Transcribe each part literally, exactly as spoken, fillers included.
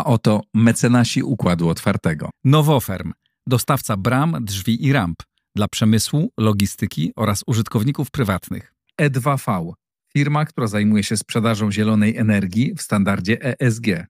oto mecenasi Układu Otwartego. Nowoferm, dostawca bram, drzwi i ramp dla przemysłu, logistyki oraz użytkowników prywatnych. E dwa V, firma, która zajmuje się sprzedażą zielonej energii w standardzie E S G.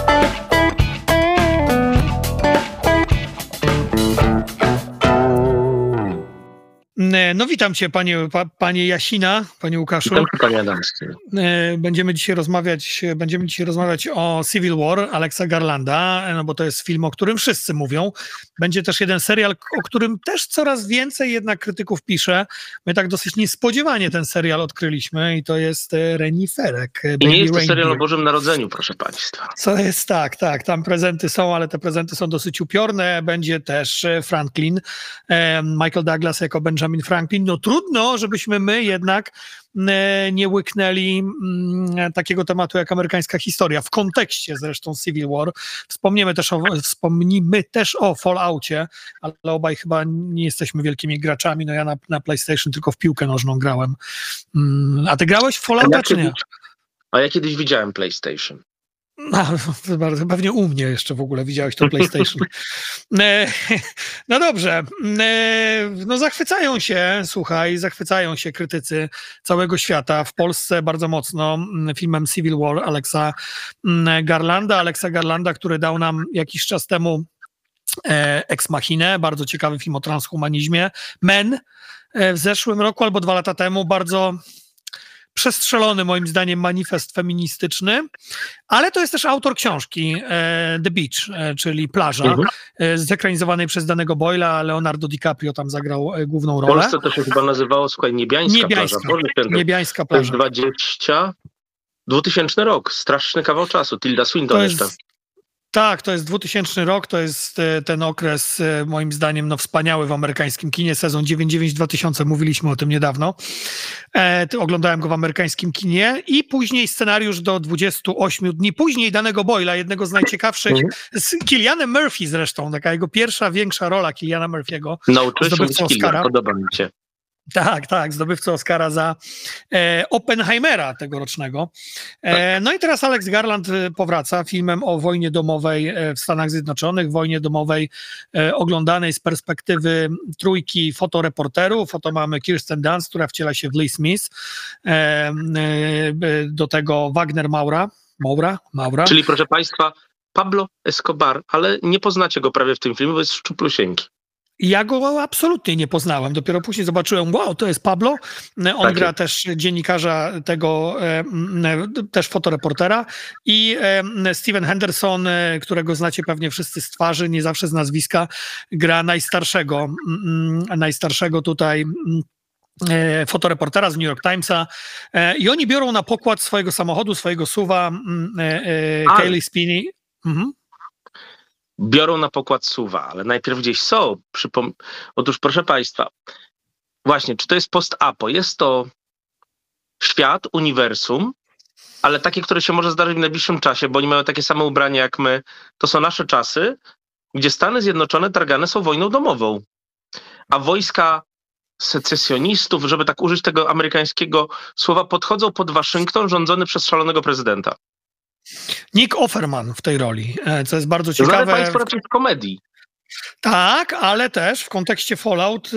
No witam cię, panie, pa, panie Jasina, panie Łukaszu. Witam, panie Adamski. Będziemy dzisiaj rozmawiać, będziemy dzisiaj rozmawiać o Civil War Alexa Garlanda, no bo to jest film, o którym wszyscy mówią. Będzie też jeden serial, o którym też coraz więcej jednak krytyków pisze. My tak dosyć niespodziewanie ten serial odkryliśmy i to jest Reniferek. I nie jest to serial o Bożym Narodzeniu, proszę państwa. Co jest tak, tak, tam prezenty są, ale te prezenty są dosyć upiorne. Będzie też Franklin, Michael Douglas jako Benjamin Franklin. No trudno, żebyśmy my jednak nie łyknęli takiego tematu jak amerykańska historia, w kontekście zresztą Civil War. Wspomniemy też o, wspomnimy też o Falloutie, ale obaj chyba nie jesteśmy wielkimi graczami. No ja na, na PlayStation tylko w piłkę nożną grałem. A ty grałeś w Fallouta, ja czy nie? A ja kiedyś widziałem PlayStation. No, pewnie u mnie jeszcze w ogóle widziałeś to PlayStation. No dobrze. No zachwycają się, słuchaj, zachwycają się krytycy całego świata. W Polsce bardzo mocno filmem Civil War Alexa Garlanda. Alexa Garlanda, który dał nam jakiś czas temu Ex Machinę, bardzo ciekawy film o transhumanizmie. Men w zeszłym roku albo dwa lata temu, bardzo przestrzelony moim zdaniem manifest feministyczny, ale to jest też autor książki e, The Beach, e, czyli Plaża, mhm. e, zekranizowanej przez Danego Boyla. Leonardo DiCaprio tam zagrał e, główną rolę. W Polsce to się chyba nazywało, słuchaj, Niebiańska, Niebiańska Plaża. Boże, Niebiańska Plaża. To jest dwadzieścia dwutysięczny rok, straszny kawał czasu. Tilda Swinton jest, jeszcze. Tak, to jest dwutysięczny rok, to jest ten okres moim zdaniem no, wspaniały w amerykańskim kinie, sezon dziewięćdziesiąt dziewięć dwa tysiące, mówiliśmy o tym niedawno. E, oglądałem go w amerykańskim kinie i później scenariusz do dwudziestu ośmiu dni później Danego Boyla, jednego z najciekawszych, z Cillianem Murphy zresztą, taka jego pierwsza, większa rola Cilliana Murphy'ego. Nauczyłeś mówić Cillian, podoba mi się. Tak, tak, zdobywca Oscara za e, Oppenheimera tegorocznego. E, no i teraz Alex Garland powraca filmem o wojnie domowej w Stanach Zjednoczonych, wojnie domowej e, oglądanej z perspektywy trójki fotoreporterów. Oto mamy Kirsten Dunst, która wciela się w Lee Smith, e, e, do tego Wagner Maura, Maura, Maura. Czyli proszę państwa, Pablo Escobar, ale nie poznacie go prawie w tym filmie, bo jest szczuplusieńki. Ja go absolutnie nie poznałem. Dopiero później zobaczyłem, wow, to jest Pablo. On tak gra jest. Też dziennikarza tego, też fotoreportera. I Steven Henderson, którego znacie pewnie wszyscy z twarzy, nie zawsze z nazwiska, gra najstarszego, najstarszego tutaj fotoreportera z New York Timesa. I oni biorą na pokład swojego samochodu, swojego suwa Kaylee Spinney. Mhm. Biorą na pokład suwa, ale najpierw gdzieś są. Przypom- Otóż proszę państwa, właśnie, czy to jest post-apo? Jest to świat, uniwersum, ale takie, które się może zdarzyć w najbliższym czasie, bo oni mają takie same ubrania jak my. To są nasze czasy, gdzie Stany Zjednoczone targane są wojną domową. A wojska secesjonistów, żeby tak użyć tego amerykańskiego słowa, podchodzą pod Waszyngton rządzony przez szalonego prezydenta. Nick Offerman w tej roli, co jest bardzo ciekawe. Znane państwo raczej w komedii. Tak, ale też w kontekście Fallout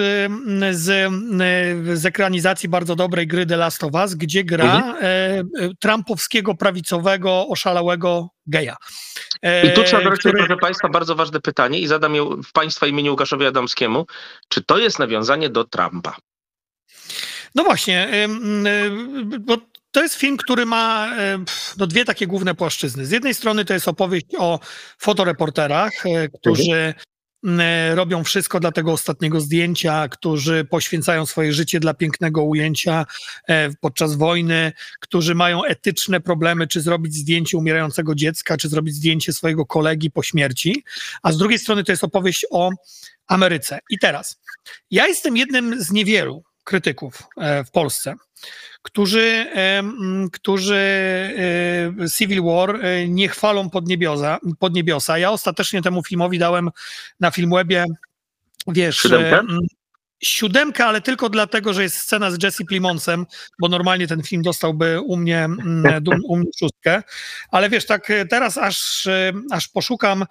z, z ekranizacji bardzo dobrej gry The Last of Us, gdzie gra mhm. trumpowskiego, prawicowego, oszalałego geja. I tu trzeba zadać, który... proszę państwa, bardzo ważne pytanie i zadam je w państwa imieniu Łukaszowi Adamskiemu. Czy to jest nawiązanie do Trumpa? No właśnie, bo to jest film, który ma no, dwie takie główne płaszczyzny. Z jednej strony to jest opowieść o fotoreporterach, którzy robią wszystko dla tego ostatniego zdjęcia, którzy poświęcają swoje życie dla pięknego ujęcia podczas wojny, którzy mają etyczne problemy, czy zrobić zdjęcie umierającego dziecka, czy zrobić zdjęcie swojego kolegi po śmierci. A z drugiej strony to jest opowieść o Ameryce. I teraz, ja jestem jednym z niewielu krytyków w Polsce, którzy, którzy Civil War nie chwalą pod niebiosa, pod niebiosa. Ja ostatecznie temu filmowi dałem na Filmwebie, wiesz, siódemkę, ale tylko dlatego, że jest scena z Jesse Plimonsem, bo normalnie ten film dostałby u mnie, u mnie szóstkę. Ale wiesz, tak teraz aż, aż poszukam,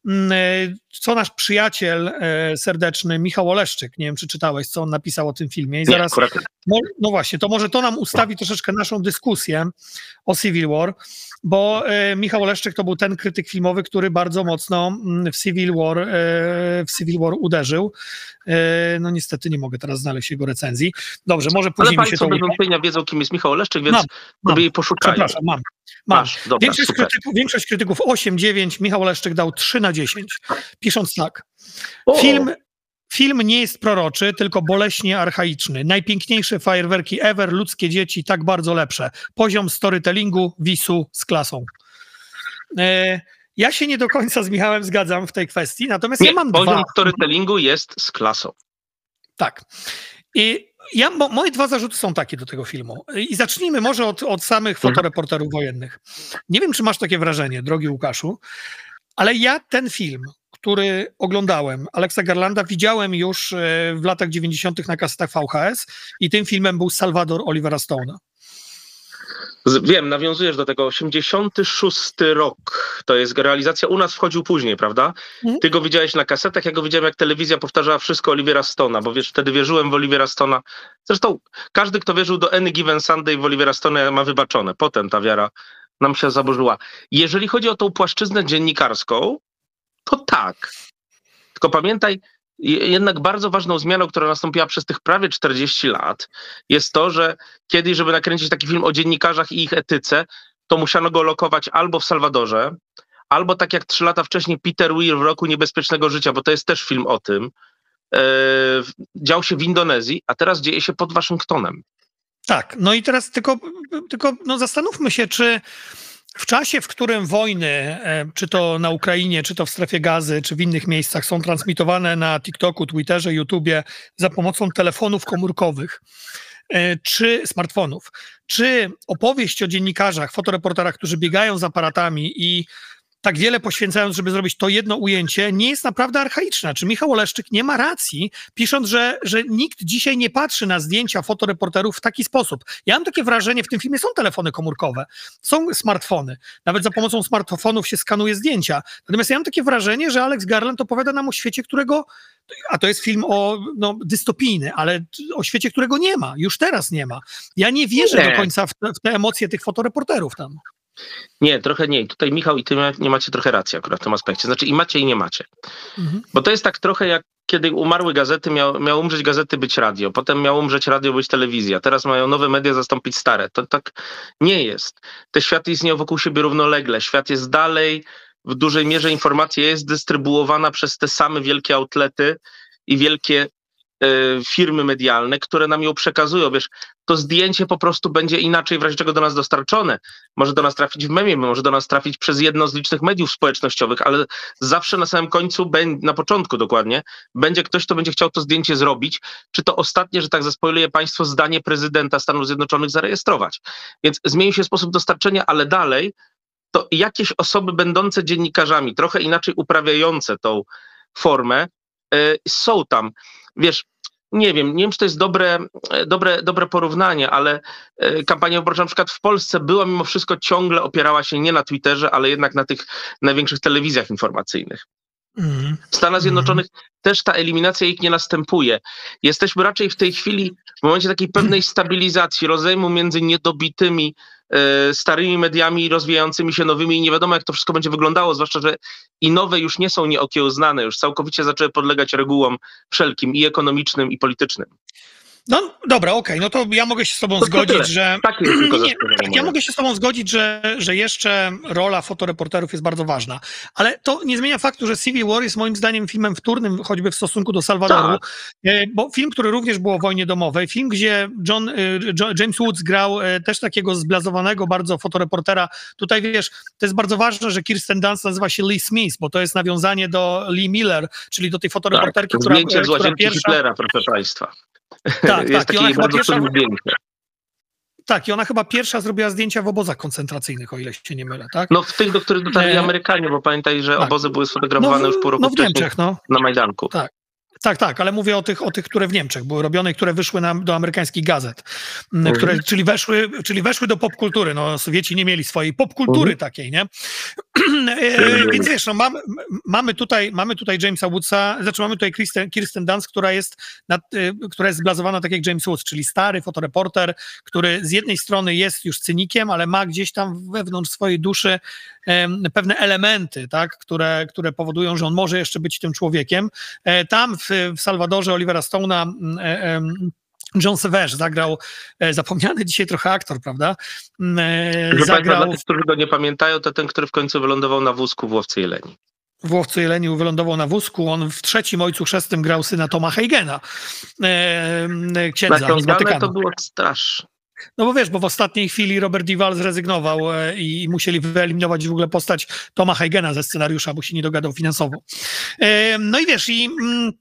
co nasz przyjaciel serdeczny Michał Oleszczyk, nie wiem, czy czytałeś, co on napisał o tym filmie. I zaraz, no, no właśnie, to może to nam ustawi troszeczkę naszą dyskusję o Civil War, bo Michał Oleszczyk to był ten krytyk filmowy, który bardzo mocno w Civil War, w Civil War uderzył. No niestety nie mogę teraz znaleźć jego recenzji. Dobrze, może później ale mi się to uda. bez wątpienia wiedzą, kim jest Michał Oleszczyk, więc mam, sobie jej poszukają. Przepraszam, mam. mam. Masz, dobra, większość, krytyków, większość krytyków osiem dziewięć, Michał Oleszczyk dał trzy na dziesięć, pisząc tak. Film, film nie jest proroczy, tylko boleśnie archaiczny. Najpiękniejsze fajerwerki ever, ludzkie dzieci, tak bardzo lepsze. Poziom storytellingu, wisu z klasą. E, ja się nie do końca z Michałem zgadzam w tej kwestii, natomiast nie, ja mam poziom dwa. storytellingu jest z klasą. Tak. I ja, mo, moje dwa zarzuty są takie do tego filmu. I zacznijmy może od, od samych fotoreporterów wojennych. Nie wiem, czy masz takie wrażenie, drogi Łukaszu, ale ja ten film, który oglądałem, Alexa Garlanda, widziałem już w latach dziewięćdziesiątych na kasetach V H S i tym filmem był Salvador Olivera Stone'a. Wiem, nawiązujesz do tego. osiemdziesiąty szósty rok, to jest realizacja, u nas wchodził później, prawda? Mhm. Ty go widziałeś na kasetach, ja go widziałem, jak telewizja powtarzała wszystko Olivera Stone'a, bo wiesz, wtedy wierzyłem w Olivera Stone'a. Zresztą każdy, kto wierzył do Any Given Sunday w Olivera Stone'a, ma wybaczone. Potem ta wiara nam się zaburzyła. Jeżeli chodzi o tą płaszczyznę dziennikarską, to tak. Tylko pamiętaj, jednak bardzo ważną zmianą, która nastąpiła przez tych prawie czterdzieści lat, jest to, że kiedyś, żeby nakręcić taki film o dziennikarzach i ich etyce, to musiano go lokować albo w Salwadorze, albo tak jak trzy lata wcześniej Peter Weir w Roku Niebezpiecznego Życia, bo to jest też film o tym, yy, dział się w Indonezji, a teraz dzieje się pod Waszyngtonem. Tak, no i teraz tylko, tylko no zastanówmy się, czy w czasie, w którym wojny, czy to na Ukrainie, czy to w strefie Gazy, czy w innych miejscach są transmitowane na TikToku, Twitterze, YouTubie za pomocą telefonów komórkowych, czy smartfonów, czy opowieść o dziennikarzach, fotoreporterach, którzy biegają z aparatami i tak wiele poświęcając, żeby zrobić to jedno ujęcie, nie jest naprawdę archaiczna. Czy Michał Oleszczyk nie ma racji, pisząc, że, że nikt dzisiaj nie patrzy na zdjęcia fotoreporterów w taki sposób? Ja mam takie wrażenie, w tym filmie są telefony komórkowe, są smartfony. Nawet za pomocą smartfonów się skanuje zdjęcia. Natomiast ja mam takie wrażenie, że Alex Garland opowiada nam o świecie, którego, a to jest film o, no, dystopijny, ale o świecie, którego nie ma. Już teraz nie ma. Ja nie wierzę nie. do końca w te, w te emocje tych fotoreporterów tam. Nie, trochę nie. Tutaj Michał i ty nie macie trochę racji akurat w tym aspekcie. Znaczy i macie i nie macie. Mhm. Bo to jest tak trochę jak kiedy umarły gazety, miał, miał umrzeć gazety, być radio. Potem miało umrzeć radio, być telewizja. Teraz mają nowe media zastąpić stare. To tak nie jest. Te światy istnieją wokół siebie równolegle. Świat jest dalej. W dużej mierze informacja jest dystrybuowana przez te same wielkie outlety i wielkie firmy medialne, które nam ją przekazują. Wiesz, to zdjęcie po prostu będzie inaczej w razie czego do nas dostarczone. Może do nas trafić w memie, może do nas trafić przez jedno z licznych mediów społecznościowych, ale zawsze na samym końcu, na początku dokładnie, będzie ktoś, kto będzie chciał to zdjęcie zrobić, czy to ostatnie, że tak zaspoiluję państwo, zdanie prezydenta Stanów Zjednoczonych zarejestrować. Więc zmienił się sposób dostarczenia, ale dalej to jakieś osoby będące dziennikarzami, trochę inaczej uprawiające tą formę, yy, są tam. Wiesz, nie wiem, nie wiem, czy to jest dobre, dobre, dobre porównanie, ale kampania wyborcza na przykład w Polsce była mimo wszystko ciągle opierała się nie na Twitterze, ale jednak na tych największych telewizjach informacyjnych. Mm. W Stanach Zjednoczonych mm. też ta eliminacja ich nie następuje. Jesteśmy raczej w tej chwili w momencie takiej pewnej stabilizacji, rozejmu między niedobitymi e, starymi mediami i rozwijającymi się nowymi i nie wiadomo, jak to wszystko będzie wyglądało, zwłaszcza, że i nowe już nie są nieokiełznane, już całkowicie zaczęły podlegać regułom wszelkim i ekonomicznym, i politycznym. No dobra, okej, okay. No to ja mogę się z tobą to zgodzić, tyle. że... Tak jest tylko nie, ja mogę się z tobą zgodzić, że, że jeszcze rola fotoreporterów jest bardzo ważna, ale to nie zmienia faktu, że Civil War jest moim zdaniem filmem wtórnym, choćby w stosunku do Salwadoru, tak. Bo film, który również był o wojnie domowej, film, gdzie John, James Woods grał też takiego zblazowanego bardzo fotoreportera. Tutaj wiesz, to jest bardzo ważne, że Kirsten Dunst nazywa się Lee Smith, bo to jest nawiązanie do Lee Miller, czyli do tej fotoreporterki, tak, która, zdjęcie z która pierwsza... Hitlera, proszę państwa. Tak, jest tak. I ona chyba pierwsza... zdjęcie. Tak, i ona chyba pierwsza zrobiła zdjęcia w obozach koncentracyjnych, o ile się nie mylę, tak? No w tych, do których dotarli e... Amerykanie, bo pamiętaj, że tak. obozy były sfotografowane no w, już pół roku no w Niemczech, no. na Majdanku. Tak. Tak, tak, ale mówię o tych, o tych, które w Niemczech były robione, które wyszły na, do amerykańskich gazet, mhm. które, czyli, weszły, czyli weszły do popkultury. No, Sowieci nie mieli swojej popkultury mhm. takiej, nie? e, więc wiesz, no, mamy, mamy, tutaj, mamy tutaj Jamesa Woodsa, znaczy mamy tutaj Kirsten, Kirsten Dunst, która jest, nad, która jest zblazowana tak jak James Woods, czyli stary fotoreporter, który z jednej strony jest już cynikiem, ale ma gdzieś tam wewnątrz swojej duszy e, pewne elementy, tak, które, które powodują, że on może jeszcze być tym człowiekiem. E, tam w w Salwadorze Olivera Stone'a John Severze zagrał, zapomniany dzisiaj trochę aktor, prawda? Zagrał... Dla tych, którzy go nie pamiętają, to ten, który w końcu wylądował na wózku w Łowcy Jeleni. W Łowcy Jeleni wylądował na wózku. On w trzecim Ojcu Chrzestnym grał syna Toma Haigena, księdza z Watykanu. To było straszne. No bo wiesz, bo w ostatniej chwili Robert Duvall zrezygnował i musieli wyeliminować w ogóle postać Toma Haigena ze scenariusza, bo się nie dogadał finansowo. No i wiesz, i...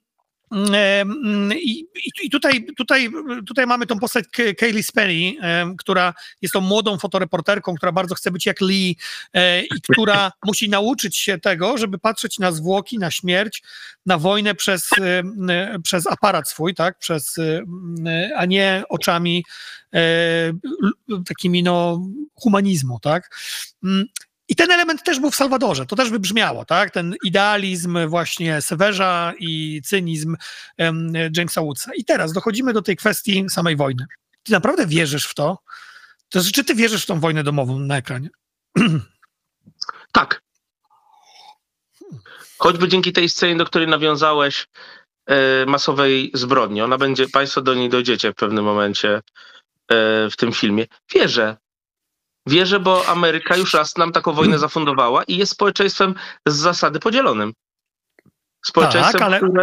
I, i tutaj, tutaj, tutaj mamy tą postać Kaylee Spenny, która jest tą młodą fotoreporterką, która bardzo chce być jak Lee i która musi nauczyć się tego, żeby patrzeć na zwłoki, na śmierć, na wojnę przez, przez aparat swój, tak? Przez, a nie oczami takimi no, humanizmu, tak? I ten element też był w Salwadorze, to też wybrzmiało, tak? Ten idealizm właśnie Severza i cynizm um, Jamesa Woodsa. I teraz dochodzimy do tej kwestii samej wojny. Ty naprawdę wierzysz w to? To znaczy, czy ty wierzysz w tą wojnę domową na ekranie? Tak. Choćby dzięki tej scenie, do której nawiązałeś, e, masowej zbrodni. Ona będzie, państwo do niej dojdziecie w pewnym momencie e, w tym filmie. Wierzę. Wierzę, bo Ameryka już raz nam taką wojnę zafundowała i jest społeczeństwem z zasady podzielonym. Społeczeństwem, tak, ale... które...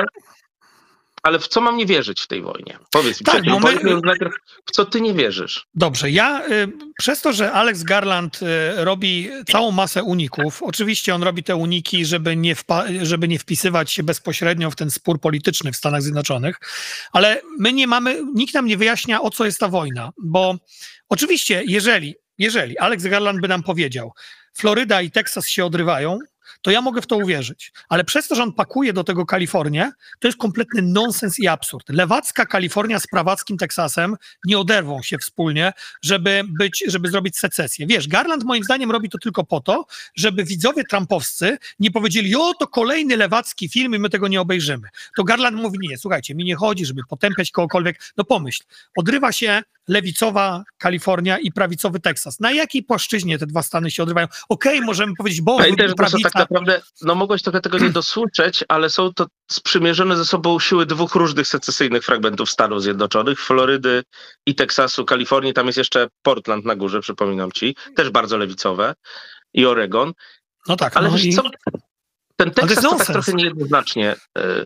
Ale w co mam nie wierzyć w tej wojnie? Powiedz mi, tak, my... powiedz mi najpierw, w co ty nie wierzysz? Dobrze, ja y, przez to, że Alex Garland y, robi całą masę uników, oczywiście on robi te uniki, żeby nie, wpa- żeby nie wpisywać się bezpośrednio w ten spór polityczny w Stanach Zjednoczonych, ale my nie mamy, nikt nam nie wyjaśnia, o co jest ta wojna, bo oczywiście, jeżeli Jeżeli Alex Garland by nam powiedział, Floryda i Teksas się odrywają, to ja mogę w to uwierzyć. Ale przez to, że on pakuje do tego Kalifornię, to jest kompletny nonsens i absurd. Lewacka Kalifornia z prawackim Teksasem nie oderwą się wspólnie, żeby być, żeby zrobić secesję. Wiesz, Garland moim zdaniem robi to tylko po to, żeby widzowie trumpowscy nie powiedzieli, o, to kolejny lewacki film i my tego nie obejrzymy. To Garland mówi, nie, słuchajcie, mi nie chodzi, żeby potępiać kogokolwiek. No pomyśl, odrywa się lewicowa Kalifornia i prawicowy Teksas. Na jakiej płaszczyźnie te dwa stany się odrywają? Okej, okay, możemy powiedzieć, bo no i też prawica... tak naprawdę, no mogłeś trochę tego nie dosłyszeć, ale są to sprzymierzone ze sobą siły dwóch różnych secesyjnych fragmentów Stanów Zjednoczonych, Florydy i Teksasu, Kalifornii, tam jest jeszcze Portland na górze, przypominam ci, też bardzo lewicowe, i Oregon. No tak. Ale no wiesz i... co, ten Teksas to, to tak trochę niejednoznacznie e,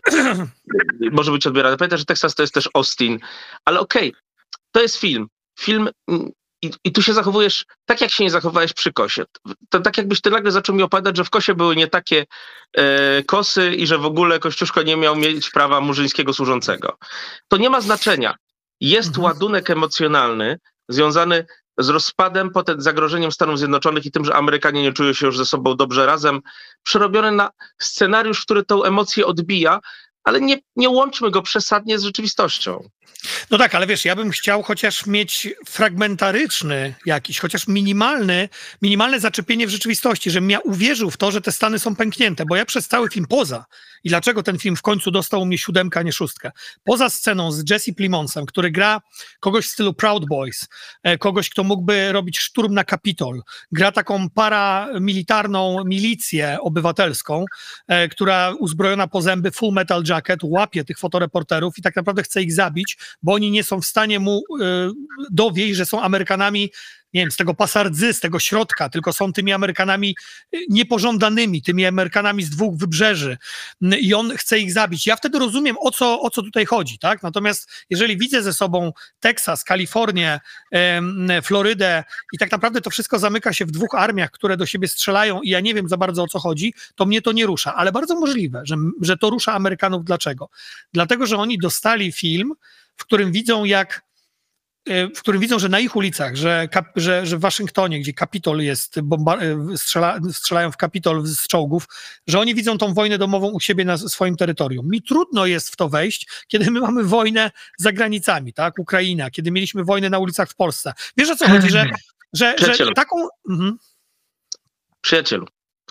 może być odbierany. Pamiętaj, że Teksas to jest też Austin, ale okej, okay, to jest film. Film i, i tu się zachowujesz tak, jak się nie zachowałeś przy Kosie. To tak jakbyś ty nagle zaczął mi opowiadać, że w Kosie były nie takie e, kosy i że w ogóle Kościuszko nie miał mieć prawa murzyńskiego służącego. To nie ma znaczenia. Jest mhm. ładunek emocjonalny związany z rozpadem, potem zagrożeniem Stanów Zjednoczonych i tym, że Amerykanie nie czują się już ze sobą dobrze razem, przerobiony na scenariusz, który tą emocję odbija, ale nie, nie łączmy go przesadnie z rzeczywistością. No tak, ale wiesz, ja bym chciał chociaż mieć fragmentaryczny jakiś, chociaż minimalny, minimalne zaczepienie w rzeczywistości, żebym ja uwierzył w to, że te Stany są pęknięte, bo ja przez cały film poza, i dlaczego ten film w końcu dostał u mnie siódemkę, a nie szóstkę, poza sceną z Jesse Plimonsem, który gra kogoś w stylu Proud Boys, kogoś, kto mógłby robić szturm na Kapitol, gra taką paramilitarną milicję obywatelską, która uzbrojona po zęby Full Metal Jacket łapie tych fotoreporterów i tak naprawdę chce ich zabić, bo oni nie są w stanie mu y, dowieść, że są Amerykanami, nie wiem, z tego pasa rdzy, z tego środka, tylko są tymi Amerykanami niepożądanymi, tymi Amerykanami z dwóch wybrzeży i on chce ich zabić. Ja wtedy rozumiem, o co, o co tutaj chodzi, tak? Natomiast jeżeli widzę ze sobą Teksas, Kalifornię, y, Florydę i tak naprawdę to wszystko zamyka się w dwóch armiach, które do siebie strzelają i ja nie wiem za bardzo, o co chodzi, to mnie to nie rusza. Ale bardzo możliwe, że, że to rusza Amerykanów. Dlaczego? Dlatego, że oni dostali film, w którym widzą, jak w którym widzą, że na ich ulicach, że, kap, że, że w Waszyngtonie, gdzie Kapitol jest, bomba, strzela, strzelają w Kapitol z czołgów, że oni widzą tą wojnę domową u siebie na swoim terytorium. Mi trudno jest w to wejść, kiedy my mamy wojnę za granicami, tak? Ukraina, kiedy mieliśmy wojnę na ulicach w Polsce. Wiesz, o co chodzi, że, że, że taką... Mhm. Przyjacielu,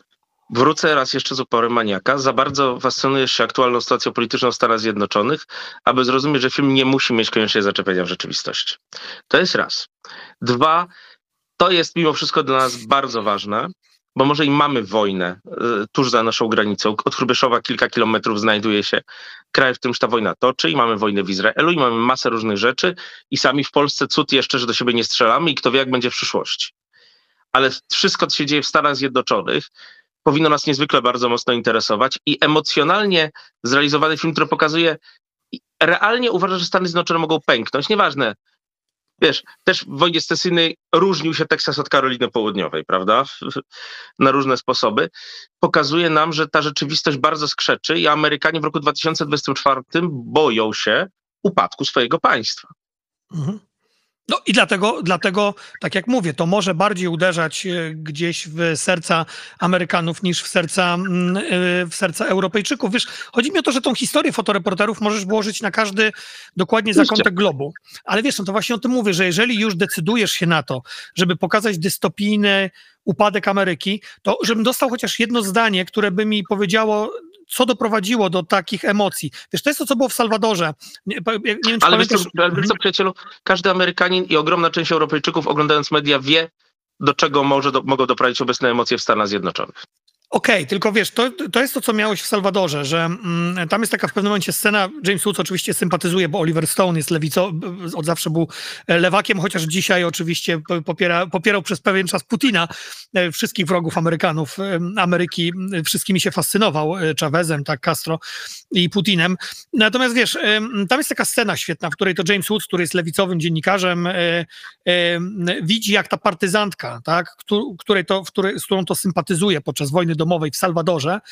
wrócę raz jeszcze z uporem maniaka. Za bardzo fascynujesz się aktualną sytuacją polityczną w Stanach Zjednoczonych, aby zrozumieć, że film nie musi mieć koniecznie zaczepienia w rzeczywistości. To jest raz. Dwa, to jest mimo wszystko dla nas bardzo ważne, bo może i mamy wojnę y, tuż za naszą granicą. Od Hrubieszowa kilka kilometrów znajduje się kraj, w którym się ta wojna toczy i mamy wojnę w Izraelu i mamy masę różnych rzeczy i sami w Polsce cud jeszcze, że do siebie nie strzelamy i kto wie, jak będzie w przyszłości. Ale wszystko, co się dzieje w Stanach Zjednoczonych, powinno nas niezwykle bardzo mocno interesować i emocjonalnie zrealizowany film, który pokazuje, realnie uważa, że Stany Zjednoczone mogą pęknąć. Nieważne, wiesz, też w wojnie secesyjnej różnił się Teksas od Karoliny Południowej, prawda? Na różne sposoby. Pokazuje nam, że ta rzeczywistość bardzo skrzeczy i Amerykanie w roku dwa tysiące dwudziestym czwartym boją się upadku swojego państwa. Mhm. No i dlatego, dlatego, tak jak mówię, to może bardziej uderzać gdzieś w serca Amerykanów niż w serca, w serca Europejczyków. Wiesz, chodzi mi o to, że tą historię fotoreporterów możesz włożyć na każdy dokładnie zakątek globu. Ale wiesz, no to właśnie o tym mówię, że jeżeli już decydujesz się na to, żeby pokazać dystopijny upadek Ameryki, to żebym dostał chociaż jedno zdanie, które by mi powiedziało, co doprowadziło do takich emocji. Wiesz, to jest to, co było w Salwadorze. Nie, nie wiem, czy ale pamiętasz... wiesz co, ale wiesz co, przyjacielu, każdy Amerykanin i ogromna część Europejczyków oglądając media wie, do czego może do, mogą doprowadzić obecne emocje w Stanach Zjednoczonych. Okej, okay, tylko wiesz, to, to jest to, co miałeś w Salwadorze, że mm, tam jest taka w pewnym momencie scena, James Woods oczywiście sympatyzuje, bo Oliver Stone jest lewico, od zawsze był lewakiem, chociaż dzisiaj oczywiście popiera, popierał przez pewien czas Putina, wszystkich wrogów Amerykanów, Ameryki, wszystkimi się fascynował, Chavezem, tak, Castro i Putinem. Natomiast wiesz, tam jest taka scena świetna, w której to James Woods, który jest lewicowym dziennikarzem, widzi, jak ta partyzantka, tak, której to, w której, z którą to sympatyzuje podczas wojny domowej w Salwadorze,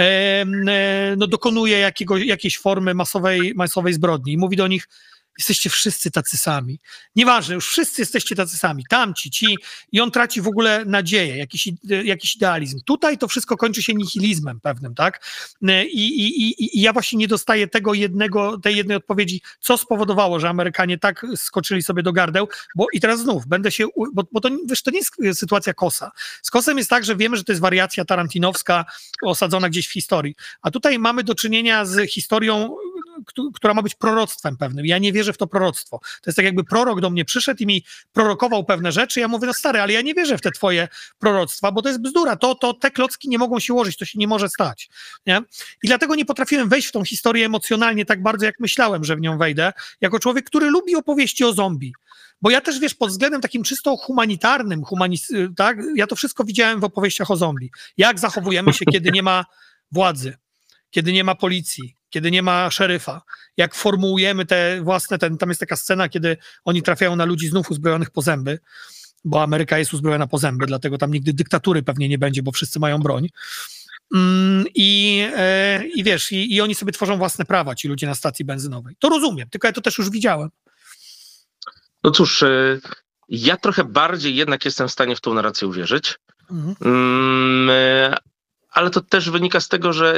no, dokonuje jakiego, jakiejś formy masowej, masowej zbrodni i mówi do nich: jesteście wszyscy tacy sami. Nieważne, już wszyscy jesteście tacy sami. Tamci, ci. I on traci w ogóle nadzieję, jakiś, jakiś idealizm. Tutaj to wszystko kończy się nihilizmem pewnym, tak? I, i, i, i ja właśnie nie dostaję tego jednego, tej jednej odpowiedzi, co spowodowało, że Amerykanie tak skoczyli sobie do gardeł, bo i teraz znów będę się, bo, bo to, wiesz, to nie jest sytuacja Kosa. Z Kosem jest tak, że wiemy, że to jest wariacja tarantinowska osadzona gdzieś w historii. A tutaj mamy do czynienia z historią, która ma być proroctwem pewnym. Ja nie wierzę w to proroctwo. To jest tak, jakby prorok do mnie przyszedł i mi prorokował pewne rzeczy. Ja mówię: no stary, ale ja nie wierzę w te twoje proroctwa, bo to jest bzdura. To, to te klocki nie mogą się ułożyć, to się nie może stać. Nie? I dlatego nie potrafiłem wejść w tą historię emocjonalnie tak bardzo, jak myślałem, że w nią wejdę, jako człowiek, który lubi opowieści o zombie. Bo ja też, wiesz, pod względem takim czysto humanitarnym, humanis- tak, ja to wszystko widziałem w opowieściach o zombie. Jak zachowujemy się, kiedy nie ma władzy, kiedy nie ma policji, kiedy nie ma szeryfa, jak formułujemy te własne, ten, tam jest taka scena, kiedy oni trafiają na ludzi znów uzbrojonych po zęby, bo Ameryka jest uzbrojona po zęby, dlatego tam nigdy dyktatury pewnie nie będzie, bo wszyscy mają broń. Mm, i, e, I wiesz, i, i oni sobie tworzą własne prawa, ci ludzie na stacji benzynowej. To rozumiem, tylko ja to też już widziałem. No cóż, ja trochę bardziej jednak jestem w stanie w tą narrację uwierzyć, mhm. mm, ale to też wynika z tego, że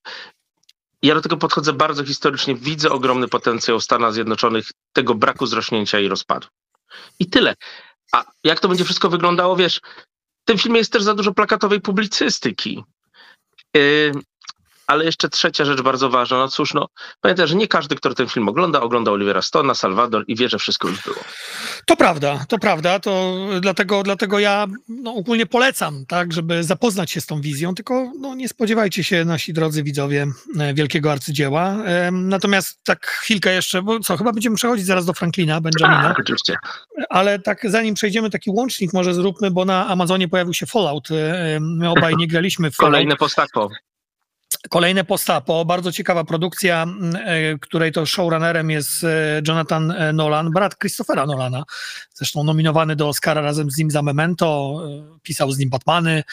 ja do tego podchodzę bardzo historycznie. Widzę ogromny potencjał Stanów Zjednoczonych, tego braku zrośnięcia i rozpadu. I tyle. A jak to będzie wszystko wyglądało, wiesz, w tym filmie jest też za dużo plakatowej publicystyki. Yy, ale jeszcze trzecia rzecz bardzo ważna. No cóż, no, pamiętaj, że nie każdy, kto ten film ogląda, ogląda Olivera Stone'a, Salvador i wie, że wszystko już było. To prawda, to prawda. To dlatego, dlatego ja no, ogólnie polecam, tak, żeby zapoznać się z tą wizją, tylko no, nie spodziewajcie się, nasi drodzy widzowie, wielkiego arcydzieła. Natomiast tak chwilkę jeszcze, bo co, chyba będziemy przechodzić zaraz do Franklina, Benjamina. A, oczywiście. Ale tak zanim przejdziemy, taki łącznik może zróbmy, bo na Amazonie pojawił się Fallout. My obaj nie graliśmy w Fallout. Kolejne post-apo. Kolejne postapo, bardzo ciekawa produkcja, której to showrunnerem jest Jonathan Nolan, brat Christophera Nolana, zresztą nominowany do Oscara razem z nim za Memento, pisał z nim Batmany,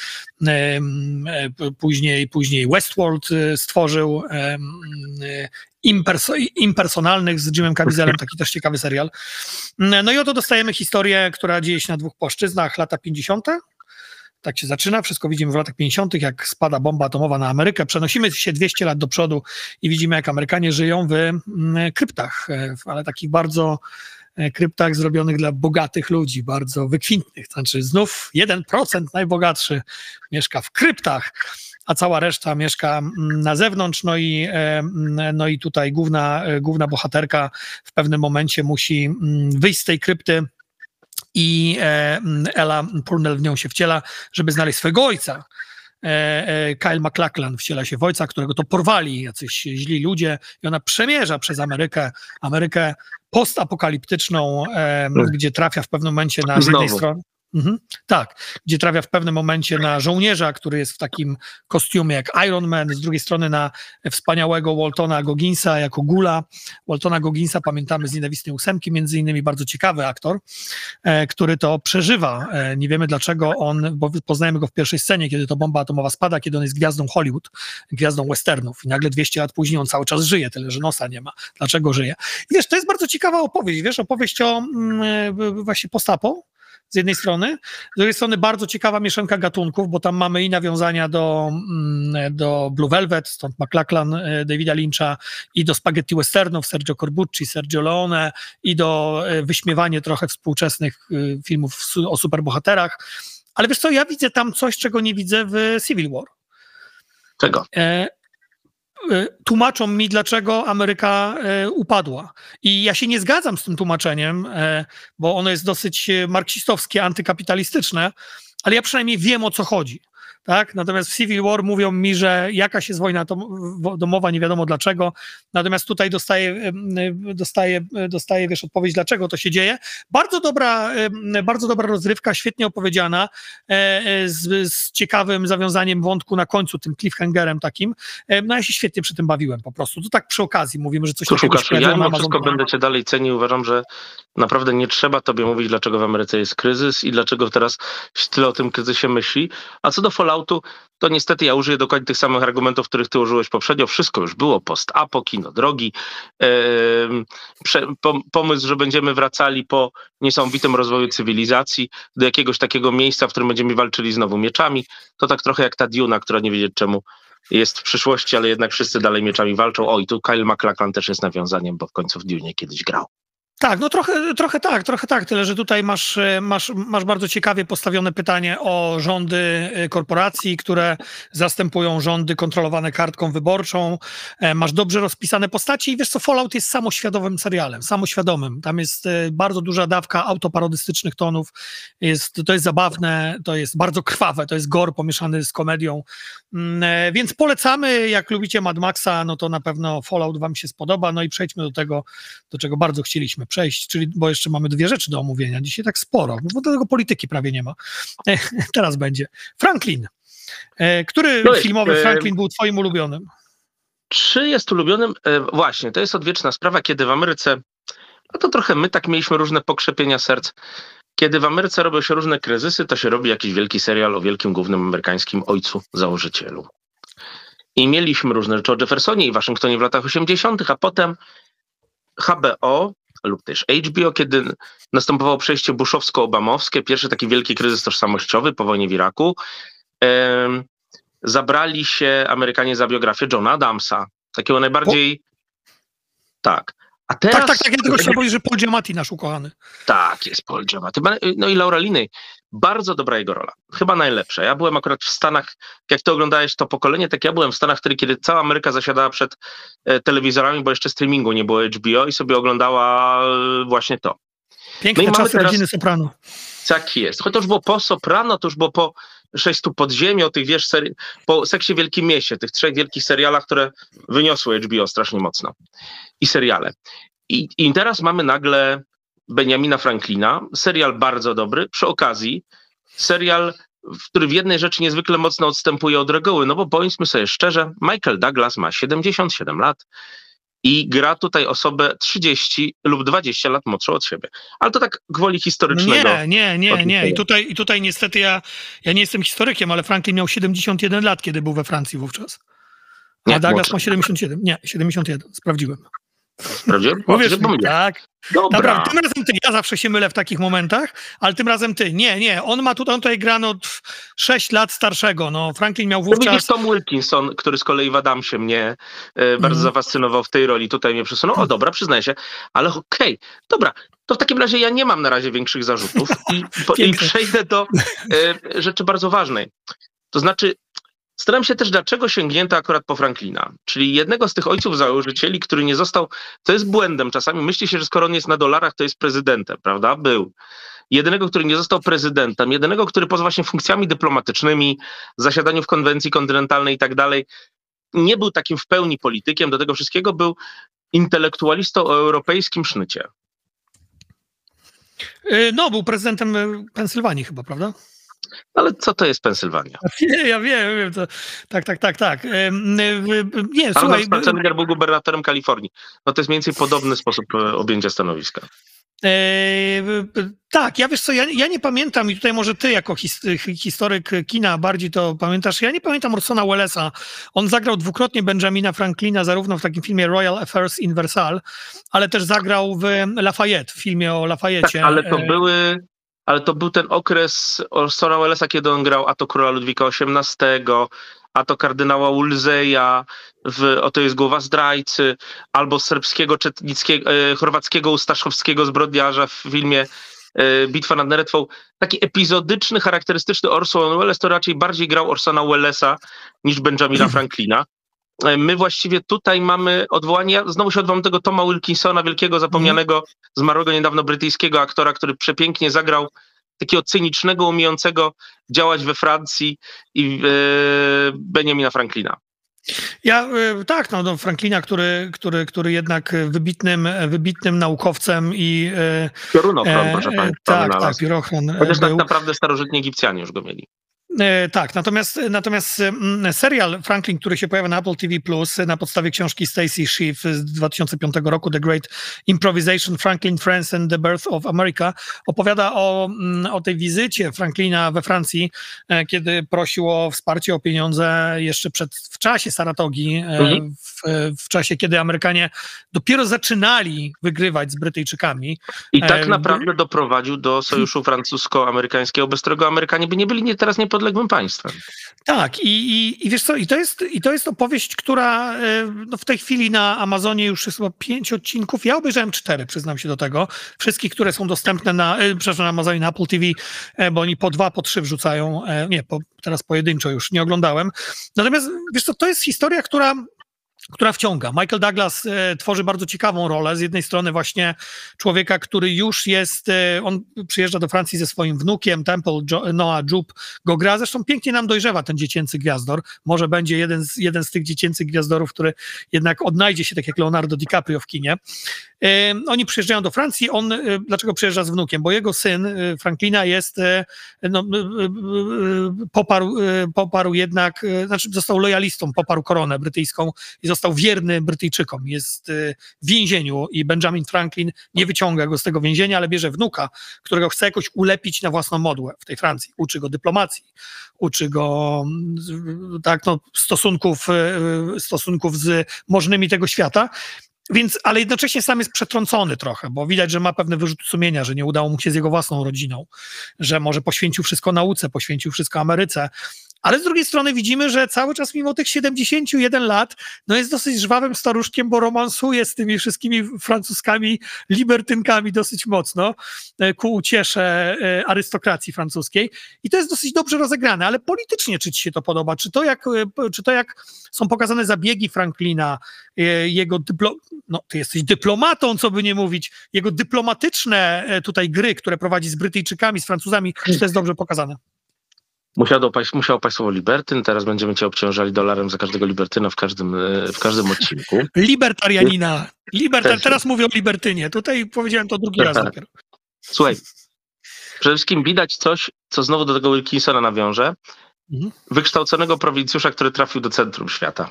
później, później Westworld stworzył, Imperso- Impersonalnych z Jimem Caviezelem, taki też ciekawy serial. No i oto dostajemy historię, która dzieje się na dwóch płaszczyznach, lata pięćdziesiąte. Tak się zaczyna, wszystko widzimy w latach pięćdziesiątych, jak spada bomba atomowa na Amerykę. Przenosimy się dwieście lat do przodu i widzimy, jak Amerykanie żyją w kryptach, ale takich bardzo kryptach zrobionych dla bogatych ludzi, bardzo wykwintnych. Znaczy znów jeden procent najbogatszy mieszka w kryptach, a cała reszta mieszka na zewnątrz. No i, no i tutaj główna, główna bohaterka w pewnym momencie musi wyjść z tej krypty, i Ella Purnell w nią się wciela, żeby znaleźć swojego ojca. Kyle MacLachlan wciela się w ojca, którego to porwali jacyś źli ludzie i ona przemierza przez Amerykę, Amerykę postapokaliptyczną, gdzie trafia w pewnym momencie na z jednej strony. Mhm, tak, gdzie trafia w pewnym momencie na żołnierza, który jest w takim kostiumie jak Iron Man, z drugiej strony na wspaniałego Waltona Gogginsa jako Gula. Waltona Gogginsa pamiętamy z Nienawistnej ósemki, między innymi bardzo ciekawy aktor, e, który to przeżywa. E, nie wiemy dlaczego on, bo poznajemy go w pierwszej scenie, kiedy to bomba atomowa spada, kiedy on jest gwiazdą Hollywood, gwiazdą westernów i nagle dwieście lat później on cały czas żyje, tyle że nosa nie ma. Dlaczego żyje? I wiesz, to jest bardzo ciekawa opowieść, wiesz, opowieść o mm, właśnie postapo, z jednej strony, z drugiej strony bardzo ciekawa mieszanka gatunków, bo tam mamy i nawiązania do, do Blue Velvet, stąd MacLachlan Davida Lyncha, i do spaghetti westernów Sergio Corbucci, Sergio Leone, i do wyśmiewania trochę współczesnych filmów o superbohaterach. Ale wiesz co, ja widzę tam coś, czego nie widzę w Civil War. Czego? E Tłumaczą mi, dlaczego Ameryka e, upadła. I ja się nie zgadzam z tym tłumaczeniem, e, bo ono jest dosyć marksistowskie, antykapitalistyczne, ale ja przynajmniej wiem, o co chodzi. Tak? Natomiast w Civil War mówią mi, że jakaś jest wojna domowa, nie wiadomo dlaczego. Natomiast tutaj dostaję, dostaję, dostaję wiesz, odpowiedź, dlaczego to się dzieje. Bardzo dobra, bardzo dobra rozrywka, świetnie opowiedziana, z, z ciekawym zawiązaniem wątku na końcu, tym cliffhangerem takim. No ja się świetnie przy tym bawiłem po prostu. To tak przy okazji mówimy, że coś Cóż, takiego Łukaszu, ja mimo wszystko będę cię dalej cenił. Uważam, że naprawdę nie trzeba tobie mówić, dlaczego w Ameryce jest kryzys i dlaczego teraz się tyle o tym kryzysie myśli. A co do Falloutu, to niestety ja użyję dokładnie tych samych argumentów, których ty użyłeś poprzednio. Wszystko już było, post-apo, kino drogi, yy, prze, pom, pomysł, że będziemy wracali po niesamowitym rozwoju cywilizacji do jakiegoś takiego miejsca, w którym będziemy walczyli znowu mieczami. To tak trochę jak ta Duna, która nie wiedzieć czemu jest w przyszłości, ale jednak wszyscy dalej mieczami walczą. O, i tu Kyle MacLachlan też jest nawiązaniem, bo w końcu w Dunie kiedyś grał. Tak, no trochę, trochę tak, trochę tak, tyle że tutaj masz, masz, masz bardzo ciekawie postawione pytanie o rządy korporacji, które zastępują rządy kontrolowane kartką wyborczą. Masz dobrze rozpisane postaci i wiesz co, Fallout jest samoświadomym serialem, samoświadomym. Tam jest bardzo duża dawka autoparodystycznych tonów, jest, to jest zabawne, to jest bardzo krwawe, to jest gore pomieszany z komedią, więc polecamy, jak lubicie Mad Maxa, no to na pewno Fallout wam się spodoba, no i przejdźmy do tego, do czego bardzo chcieliśmy przejść, czyli, bo jeszcze mamy dwie rzeczy do omówienia, dzisiaj tak sporo, bo do tego polityki prawie nie ma. E, teraz będzie. Franklin. E, który no filmowy e, Franklin był twoim ulubionym? Czy jest ulubionym? E, właśnie, to jest odwieczna sprawa, kiedy w Ameryce, no to trochę my tak mieliśmy różne pokrzepienia serc, kiedy w Ameryce robią się różne kryzysy, to się robi jakiś wielki serial o wielkim głównym amerykańskim ojcu założycielu. I mieliśmy różne rzeczy o Jeffersonie i Waszyngtonie w latach osiemdziesiątych, a potem H B O lub też H B O, kiedy następowało przejście bushowsko-obamowskie, pierwszy taki wielki kryzys tożsamościowy po wojnie w Iraku, e, zabrali się Amerykanie za biografię Johna Adamsa, takiego najbardziej... Po... Tak. A teraz... Tak, tak, tak, ja tylko się boję, że Paul Giamatti, nasz ukochany. Tak, jest Paul Giamatti. No i Laura Linney. Bardzo dobra jego rola. Chyba najlepsza. Ja byłem akurat w Stanach, jak ty oglądałeś to pokolenie, tak ja byłem w Stanach wtedy, kiedy cała Ameryka zasiadała przed e, telewizorami, bo jeszcze streamingu nie było H B O i sobie oglądała e, właśnie to. Piękne no czasy rodziny Soprano. Tak jest. Choć to już było po Soprano, to już było po Sześciu pod ziemią, tych wiesz, seri- po Seksie w Wielkim Mieście, tych trzech wielkich serialach, które wyniosły H B O strasznie mocno. I seriale. I, i teraz mamy nagle Benjamina Franklina, serial bardzo dobry, przy okazji serial który w jednej rzeczy niezwykle mocno odstępuje od reguły, no bo powiedzmy sobie szczerze, Michael Douglas ma siedemdziesiąt siedem lat i gra tutaj osobę trzydzieści lub dwadzieścia lat młodszą od siebie. Ale to tak gwoli historycznego. Nie, nie, nie, nie. I tutaj, i tutaj niestety ja, ja nie jestem historykiem, ale Franklin miał siedemdziesiąt jeden lat, kiedy był we Francji wówczas. A nie, Douglas młodszy. Ma siedemdziesiąt siedem. Nie, siedemdziesiąt jeden. Sprawdziłem. Sprawdziłem? Mówisz mi, tak. Dobra. Dobra, tym razem ty, ja zawsze się mylę w takich momentach, ale tym razem ty. Nie, nie, on ma tutaj, on tutaj gra no sześć lat starszego, no Franklin miał wówczas... No widzisz, Tom Wilkinson, który z kolei w Adamsie mnie e, bardzo mm. zafascynował w tej roli, tutaj mnie przesunął, o dobra, przyznaję się, ale okej, okay, dobra, to w takim razie ja nie mam na razie większych zarzutów i, po, i przejdę do e, rzeczy bardzo ważnej. To znaczy, staram się też, dlaczego sięgnięto akurat po Franklina, czyli jednego z tych ojców założycieli, który nie został, to jest błędem, czasami myśli się, że skoro on jest na dolarach, to jest prezydentem, prawda? Był. Jedynego, który nie został prezydentem, jedynego, który poza właśnie funkcjami dyplomatycznymi, zasiadaniu w konwencji kontynentalnej i tak dalej, nie był takim w pełni politykiem, do tego wszystkiego był intelektualistą o europejskim sznycie. No, był prezydentem Pensylwanii chyba, prawda? Ale co to jest Pensylwania? Nie, ja wiem, wiem to, tak, tak, tak, tak. Nie, Arnold słuchaj... Schwarzenegger był gubernatorem Kalifornii. No to jest mniej więcej podobny sposób objęcia stanowiska. Eee, tak, ja wiesz co, ja, ja nie pamiętam i tutaj może ty jako his, historyk kina bardziej to pamiętasz, ja nie pamiętam Orsona Wellesa. On zagrał dwukrotnie Benjamina Franklina zarówno w takim filmie Royal Affairs in Versailles, ale też zagrał w Lafayette, w filmie o Lafayette. Tak, ale to były... Ale to był ten okres Orsona Wellesa, kiedy on grał a to króla Ludwika osiemnastego, a to kardynała Wolseya, w Oto jest głowa zdrajcy, albo serbskiego, czetnickiego, e, chorwackiego ustaszowskiego zbrodniarza w filmie e, Bitwa nad Neretwą. Taki epizodyczny, charakterystyczny Orson Welles to raczej bardziej grał Orsona Wellesa niż Benjamina Franklina. E, my właściwie tutaj mamy odwołanie, ja znowu się odwołam tego Toma Wilkinsona, wielkiego, zapomnianego, zmarłego niedawno brytyjskiego aktora, który przepięknie zagrał takiego cynicznego, umiejącego działać we Francji i e, Benjamina Franklina. Ja, tak, no, no Franklina, który, który, który jednak wybitnym, wybitnym naukowcem i... Piorunochron, e, proszę państwa. Tak, tak, piorunochron. Chociaż tak naprawdę starożytni Egipcjanie już go mieli. Tak, natomiast, natomiast serial Franklin, który się pojawia na Apple T V Plus na podstawie książki Stacy Schiff z dwa tysiące piątego roku, The Great Improvisation, Franklin, France and the Birth of America, opowiada o, o tej wizycie Franklina we Francji, kiedy prosił o wsparcie, o pieniądze jeszcze przed, w czasie Saratogi, mhm. w, w czasie, kiedy Amerykanie dopiero zaczynali wygrywać z Brytyjczykami. I tak naprawdę doprowadził do sojuszu francusko-amerykańskiego, bez którego Amerykanie by nie byli nie, teraz niepodległym państwem. Tak, i, i, i wiesz co, i to jest, i to jest opowieść, która no w tej chwili na Amazonie już jest chyba pięć odcinków. Ja obejrzałem cztery, przyznam się do tego. Wszystkich, które są dostępne na, przepraszam, na Amazonie, na Apple T V, bo oni po dwa, po trzy wrzucają. Nie, po, teraz pojedynczo już nie oglądałem. Natomiast wiesz co, to jest historia, która która wciąga. Michael Douglas e, tworzy bardzo ciekawą rolę. Z jednej strony właśnie człowieka, który już jest, e, on przyjeżdża do Francji ze swoim wnukiem, Temple jo, Noah Jupe go gra. Zresztą pięknie nam dojrzewa ten dziecięcy gwiazdor. Może będzie jeden z, jeden z tych dziecięcych gwiazdorów, który jednak odnajdzie się tak jak Leonardo DiCaprio w kinie. E, oni przyjeżdżają do Francji. On, e, dlaczego przyjeżdża z wnukiem? Bo jego syn e, Franklina jest, e, no, e, e, poparł, e, poparł jednak, e, znaczy został lojalistą, poparł koronę brytyjską i został wierny Brytyjczykom. Jest w więzieniu i Benjamin Franklin nie wyciąga go z tego więzienia, ale bierze wnuka, którego chce jakoś ulepić na własną modłę w tej Francji. Uczy go dyplomacji, uczy go tak, no, stosunków, stosunków z możnymi tego świata. Więc, ale jednocześnie sam jest przetrącony trochę, bo widać, że ma pewne wyrzuty sumienia, że nie udało mu się z jego własną rodziną, że może poświęcił wszystko nauce, poświęcił wszystko Ameryce. Ale z drugiej strony widzimy, że cały czas mimo tych siedemdziesięciu jeden lat no jest dosyć żwawym staruszkiem, bo romansuje z tymi wszystkimi francuskimi libertynkami dosyć mocno ku uciesze arystokracji francuskiej. I to jest dosyć dobrze rozegrane, ale politycznie czy ci się to podoba? Czy to jak, czy to jak są pokazane zabiegi Franklina, jego dyplo... no ty jesteś dyplomatą, co by nie mówić, jego dyplomatyczne tutaj gry, które prowadzi z Brytyjczykami, z Francuzami, czy to jest dobrze pokazane? Musiał dopaść, musiał paść słowo libertyn, teraz będziemy cię obciążali dolarem za każdego libertyna w każdym, w każdym odcinku. Libertarianina. Libertar, teraz mówię o libertynie. Tutaj powiedziałem to drugi raz dopiero. Słuchaj, Przede wszystkim widać coś, co znowu do tego Wilkinsona nawiąże, mhm. wykształconego prowincjusza, który trafił do centrum świata.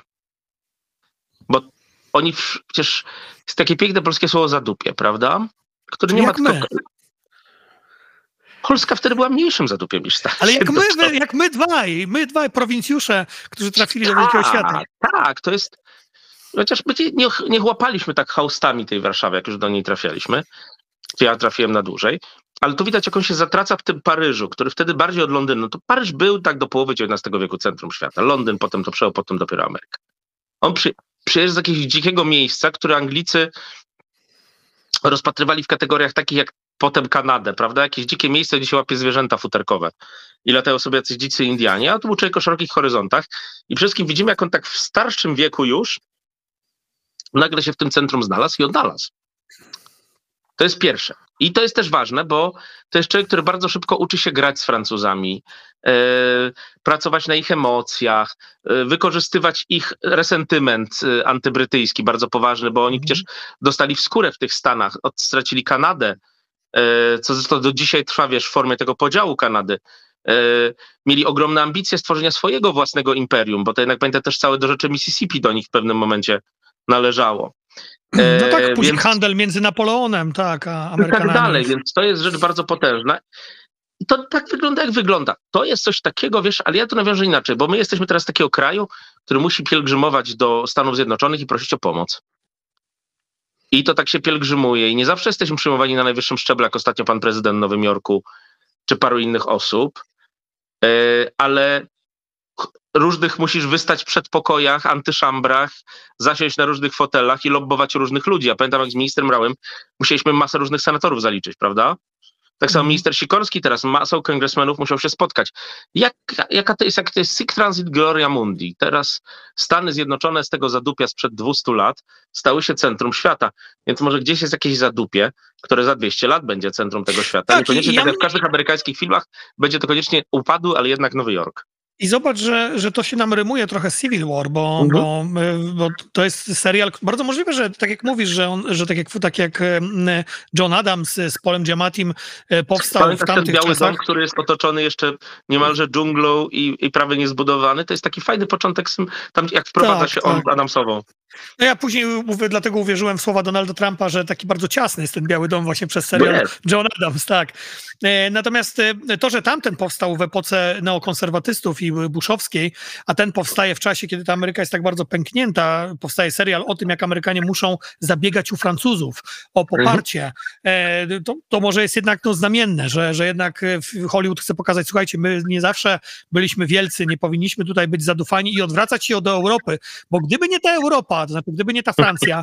Bo oni w, przecież jest takie piękne polskie słowo zadupie, prawda? Które nie jak ma my. tylko... Polska wtedy była mniejszym zadupiem niż Stany. Ale jak my, my, jak my dwaj, my dwaj prowincjusze, którzy trafili do wielkiego świata. Tak, to jest... Chociaż my nie, nie łapaliśmy tak haustami tej Warszawy, jak już do niej trafialiśmy. Ja trafiłem na dłużej. Ale tu widać, jak on się zatraca w tym Paryżu, który wtedy bardziej od Londynu. No to Paryż był tak do połowy dziewiętnastego wieku centrum świata. Londyn potem to przejął, potem dopiero Ameryka. On przy, przyjeżdża z jakiegoś dzikiego miejsca, które Anglicy rozpatrywali w kategoriach takich jak potem Kanadę, prawda? Jakieś dzikie miejsce, gdzie się łapie zwierzęta futerkowe. I latają sobie jacyś dzicy Indianie, a tu był człowiek o szerokich horyzontach. I przede wszystkim widzimy, jak on tak w starszym wieku już nagle się w tym centrum znalazł i odnalazł. To jest pierwsze. I to jest też ważne, bo to jest człowiek, który bardzo szybko uczy się grać z Francuzami, yy, pracować na ich emocjach, yy, wykorzystywać ich resentyment yy, antybrytyjski bardzo poważny, bo oni przecież dostali w skórę w tych Stanach, od, stracili Kanadę, yy, co zresztą do dzisiaj trwa, wiesz, w formie tego podziału Kanady. Yy, mieli ogromne ambicje stworzenia swojego własnego imperium, bo to jednak pamiętam też całe do rzeczy Mississippi do nich w pewnym momencie należało. No tak, później więc, handel między Napoleonem, tak, a Amerykanami. I tak dalej, więc to jest rzecz bardzo potężna. I to tak wygląda, jak wygląda. To jest coś takiego, wiesz, ale ja to nawiążę inaczej, bo my jesteśmy teraz z takiego kraju, który musi pielgrzymować do Stanów Zjednoczonych i prosić o pomoc. I to tak się pielgrzymuje i nie zawsze jesteśmy przyjmowani na najwyższym szczeblu, jak ostatnio pan prezydent w Nowym Jorku, czy paru innych osób, yy, ale różnych musisz wystać w przedpokojach, antyszambrach, zasiąść na różnych fotelach i lobbować różnych ludzi. Ja pamiętam, jak z ministrem Rałem musieliśmy masę różnych senatorów zaliczyć, prawda? Tak samo mm. minister Sikorski teraz, masą kongresmenów musiał się spotkać. Jak, jaka to jest, jak to jest Sic Transit Gloria Mundi? Teraz Stany Zjednoczone z tego zadupia sprzed dwustu lat stały się centrum świata. Więc może gdzieś jest jakieś zadupie, które za dwieście lat będzie centrum tego świata. Tak, niekoniecznie ja... tak jak w każdych amerykańskich filmach będzie to koniecznie upadły, ale jednak Nowy Jork. I zobacz, że, że to się nam rymuje trochę z Civil War, bo, mhm. bo, bo to jest serial, bardzo możliwe, że tak jak mówisz, że, on, że tak, jak, tak jak John Adams z Paulem Giamatim powstał Pamiętasz w tamtych ten biały czasach. dom, który jest otoczony jeszcze niemalże dżunglą i, i prawie niezbudowany, to jest taki fajny początek, tam jak wprowadza tak, się tak. on Adamsową. No ja później mówię, dlatego uwierzyłem w słowa Donalda Trumpa, że taki bardzo ciasny jest ten Biały Dom właśnie przez serial John Adams, tak. Natomiast to, że tamten powstał w epoce neokonserwatystów i bushowskiej, a ten powstaje w czasie, kiedy ta Ameryka jest tak bardzo pęknięta, powstaje serial o tym, jak Amerykanie muszą zabiegać u Francuzów o poparcie, to, to może jest jednak no, znamienne, że, że jednak Hollywood chce pokazać, słuchajcie, my nie zawsze byliśmy wielcy, nie powinniśmy tutaj być zadufani i odwracać się do Europy, bo gdyby nie ta Europa, to znaczy gdyby nie ta Francja,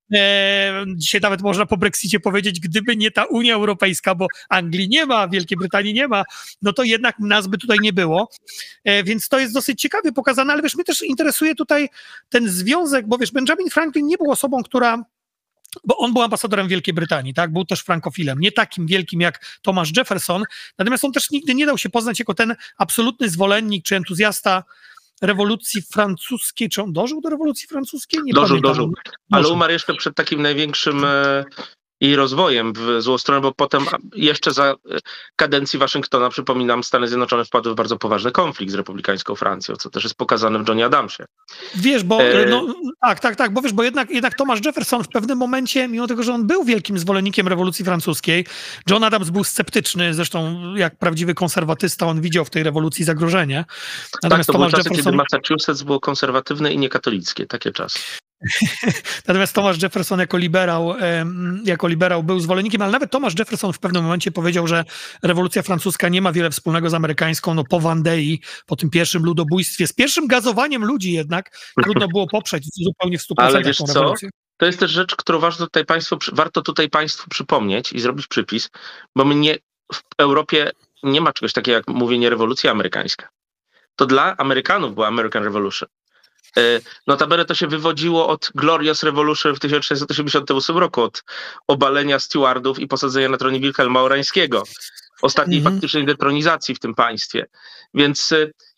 e, dzisiaj nawet można po Brexicie powiedzieć, gdyby nie ta Unia Europejska, bo Anglii nie ma, Wielkiej Brytanii nie ma, no to jednak nas by tutaj nie było, e, więc to jest dosyć ciekawie pokazane, ale wiesz, mnie też interesuje tutaj ten związek, bo wiesz, Benjamin Franklin nie był osobą, która bo on był ambasadorem Wielkiej Brytanii, tak? Był też frankofilem, nie takim wielkim jak Thomas Jefferson, natomiast on też nigdy nie dał się poznać jako ten absolutny zwolennik czy entuzjasta rewolucji francuskiej. Czy on dożył do rewolucji francuskiej? Nie dożył, pamiętam. dożył. Ale umarł jeszcze przed takim największym e, jej rozwojem w złą stronę, bo potem jeszcze za kadencji Waszyngtona, przypominam, Stany Zjednoczone wpadły w bardzo poważny konflikt z republikańską Francją, co też jest pokazane w Johnie Adamsie. Wiesz, bo e... no, tak, tak, tak, bo wiesz, bo jednak, jednak Thomas Jefferson w pewnym momencie, mimo tego, że on był wielkim zwolennikiem rewolucji francuskiej, John Adams był sceptyczny, zresztą jak prawdziwy konserwatysta, on widział w tej rewolucji zagrożenie. Natomiast tak, to Thomas były czasy, Jefferson... kiedy Massachusetts było konserwatywne i niekatolickie, takie czasy. Natomiast Thomas Jefferson jako liberał, jako liberał był zwolennikiem, ale nawet Thomas Jefferson w pewnym momencie powiedział, że rewolucja francuska nie ma wiele wspólnego z amerykańską, no po Vendei, po tym pierwszym ludobójstwie, z pierwszym gazowaniem ludzi jednak trudno było poprzeć zupełnie w stu procentach ale wiesz tą co? rewolucję. To jest też rzecz, którą warto tutaj Państwu, warto tutaj Państwu przypomnieć i zrobić przypis, bo my nie, w Europie nie ma czegoś takiego jak mówienie rewolucja amerykańska. To dla Amerykanów była American Revolution. Notabene to się wywodziło od Glorious Revolution w tysiąc sześćset osiemdziesiątym ósmym roku, od obalenia stewardów i posadzenia na tronie Wilhelma Orańskiego, ostatniej mm-hmm. faktycznej detronizacji w tym państwie. Więc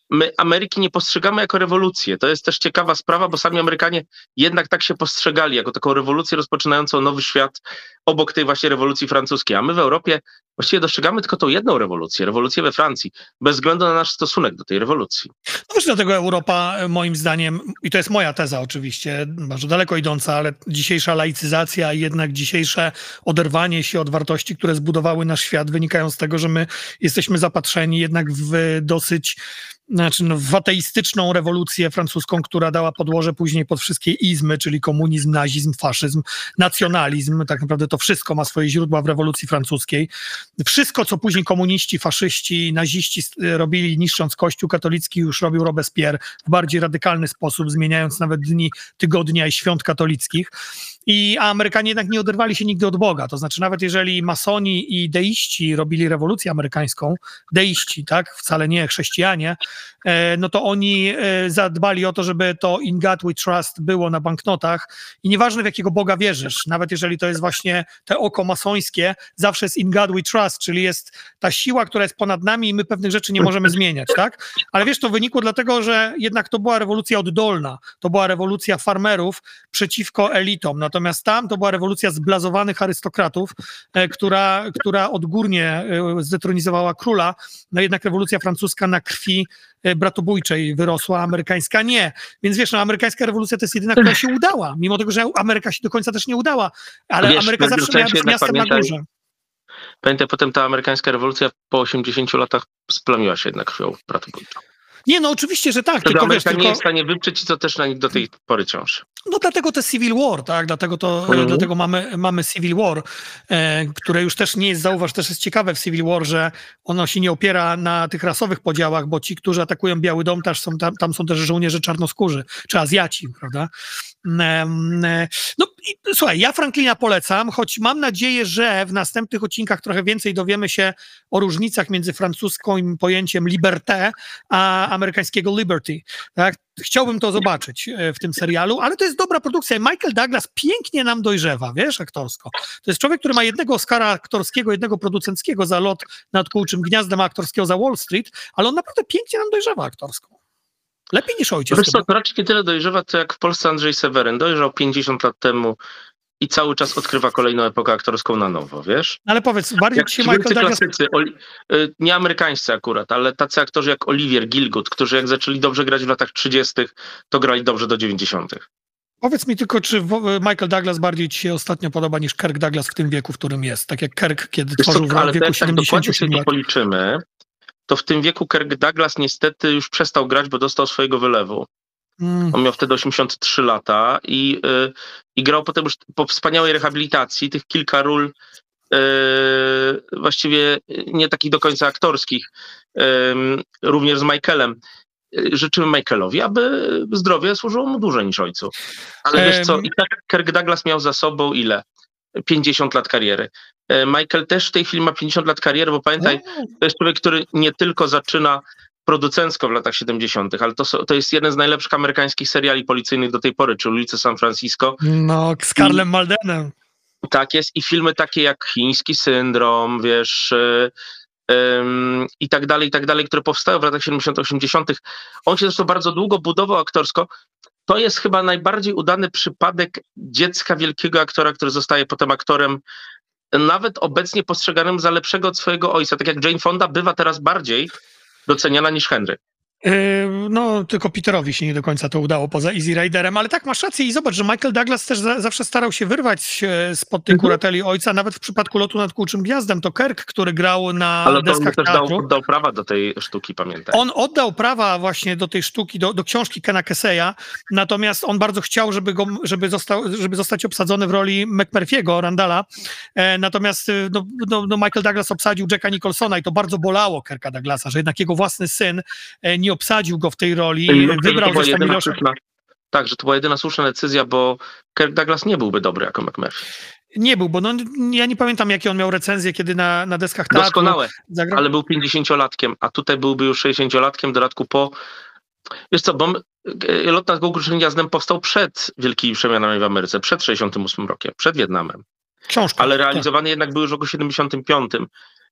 my Ameryki nie postrzegamy jako rewolucję. To jest też ciekawa sprawa, bo sami Amerykanie jednak tak się postrzegali, jako taką rewolucję rozpoczynającą nowy świat obok tej właśnie rewolucji francuskiej. A my w Europie właściwie dostrzegamy tylko tą jedną rewolucję, rewolucję we Francji, bez względu na nasz stosunek do tej rewolucji. No właśnie dlatego Europa, moim zdaniem, i to jest moja teza oczywiście, bardzo daleko idąca, ale dzisiejsza laicyzacja i jednak dzisiejsze oderwanie się od wartości, które zbudowały nasz świat, wynikają z tego, że my jesteśmy zapatrzeni jednak w dosyć Znaczy, no, w ateistyczną rewolucję francuską, która dała podłoże później pod wszystkie izmy, czyli komunizm, nazizm, faszyzm, nacjonalizm. Tak naprawdę to wszystko ma swoje źródła w rewolucji francuskiej. Wszystko, co później komuniści, faszyści, naziści robili, niszcząc Kościół katolicki, już robił Robespierre w bardziej radykalny sposób, zmieniając nawet dni tygodnia i świąt katolickich. I, a Amerykanie jednak nie oderwali się nigdy od Boga. To znaczy nawet jeżeli masoni i deiści robili rewolucję amerykańską, deiści, tak, wcale nie chrześcijanie, no to oni zadbali o to, żeby to In God We Trust było na banknotach i nieważne w jakiego Boga wierzysz, nawet jeżeli to jest właśnie te oko masońskie, zawsze jest In God We Trust, czyli jest ta siła, która jest ponad nami i my pewnych rzeczy nie możemy zmieniać, tak? Ale wiesz, to wynikło dlatego, że jednak to była rewolucja oddolna, to była rewolucja farmerów przeciwko elitom, natomiast tam to była rewolucja zblazowanych arystokratów, która, która odgórnie zdetronizowała króla, no jednak rewolucja francuska na krwi bratobójczej wyrosła, amerykańska nie. Więc wiesz, no, amerykańska rewolucja to jest jedyna, która się udała, mimo tego, że Ameryka się do końca też nie udała, ale wiesz, Ameryka zawsze miała być miastem na górze. Pamiętaj, potem ta amerykańska rewolucja po osiemdziesięciu latach splamiła się jednak krwią bratobójczą. Nie, no oczywiście, że tak. Wtedy tylko, Ameryka wiesz, nie tylko... jest w stanie wyprzeć, co też na nich do tej pory ciąży. No dlatego to Civil War, tak, dlatego to, mhm. dlatego mamy, mamy Civil War, e, które już też nie jest, zauważ, też jest ciekawe w Civil War, że ono się nie opiera na tych rasowych podziałach, bo ci, którzy atakują Biały Dom, też są, tam, tam są też żołnierze czarnoskórzy, czy Azjaci, prawda? E, e, no i słuchaj, ja Franklina polecam, choć mam nadzieję, że w następnych odcinkach trochę więcej dowiemy się o różnicach między francuskim pojęciem liberté a amerykańskiego liberty, tak? Chciałbym to zobaczyć w tym serialu, ale to jest dobra produkcja. Michael Douglas pięknie nam dojrzewa, wiesz, aktorsko. To jest człowiek, który ma jednego Oscara aktorskiego, jednego producenckiego za Lot nad Kułczym Gniazdem, aktorskiego za Wall Street, ale on naprawdę pięknie nam dojrzewa aktorsko. Lepiej niż ojciec. Wiesz co, to raczej nie tyle dojrzewa, to jak w Polsce Andrzej Seweryn. Dojrzał pięćdziesiąt lat temu i cały czas odkrywa kolejną epokę aktorską na nowo, wiesz? Ale powiedz, bardziej jak ci się Michael Douglas... klasycy, nie amerykańscy akurat, ale tacy aktorzy jak Olivier Gilgut, którzy jak zaczęli dobrze grać w latach trzydziestych, to grali dobrze do dziewięćdziesiątych. Powiedz mi tylko, czy Michael Douglas bardziej ci się ostatnio podoba niż Kirk Douglas w tym wieku, w którym jest? Tak jak Kirk, kiedy Wiesz tworzył co, ale w wieku tak, siedemdziesięciu tak dokładnie lat. policzymy, to w tym wieku Kirk Douglas niestety już przestał grać, bo dostał swojego wylewu. Mm. On miał wtedy osiemdziesiąt trzy lata i, yy, i grał potem już po wspaniałej rehabilitacji tych kilka ról yy, właściwie nie takich do końca aktorskich, yy, również z Michaelem. Życzymy Michaelowi, aby zdrowie służyło mu dłużej niż ojcu. Ale wiesz co, i tak Kirk Douglas miał za sobą ile? pięćdziesiąt lat kariery. Michael też w tej chwili ma pięćdziesiąt lat kariery, bo pamiętaj, to jest człowiek, który nie tylko zaczyna producencko w latach siedemdziesiątych, ale to, to jest jeden z najlepszych amerykańskich seriali policyjnych do tej pory, czy Ulice San Francisco. No, z Karlem Maldenem. Tak jest i filmy takie jak Chiński Syndrom, wiesz, yy, yy, i tak dalej, i tak dalej, które powstają w latach siedemdziesiątych, osiemdziesiątych. On się zresztą bardzo długo budował aktorsko. To jest chyba najbardziej udany przypadek dziecka wielkiego aktora, który zostaje potem aktorem, nawet obecnie postrzeganym za lepszego od swojego ojca. Tak jak Jane Fonda bywa teraz bardziej doceniana niż Henry. No, tylko Peterowi się nie do końca to udało poza Easy Riderem, ale tak, masz rację i zobacz, że Michael Douglas też za, zawsze starał się wyrwać spod tej kurateli ojca, nawet w przypadku Lotu nad Kułczym Gniazdem, to Kirk, który grał na ale deskach też teatru. Dał, oddał prawa do tej sztuki, pamiętaj. On oddał prawa właśnie do tej sztuki, do, do książki Kena Kesseya, natomiast on bardzo chciał, żeby, go, żeby, został, żeby zostać obsadzony w roli McMurphy'ego, Randalla, e, natomiast no, no, no Michael Douglas obsadził Jacka Nicholsona i to bardzo bolało Kirka Douglasa, że jednak jego własny syn e, nie obsadził go w tej roli, I wybrał zresztą Milosza. Tak, że to była jedyna słuszna decyzja, bo Kirk Douglas nie byłby dobry jako McMurphy. Nie był, bo no, ja nie pamiętam, jakie on miał recenzje, kiedy na, na deskach teatru Doskonałe, zagrał. ale był pięćdziesięciolatkiem, a tutaj byłby już sześćdziesięciolatkiem, w dodatku po... Wiesz co, bo Lot nad Kułczym Gniazdem powstał przed wielkimi przemianami w Ameryce, przed sześćdziesiątym ósmym rokiem, przed Wietnamem. Książka. Ale realizowany tak. jednak był już w roku siedemdziesiątym piątym.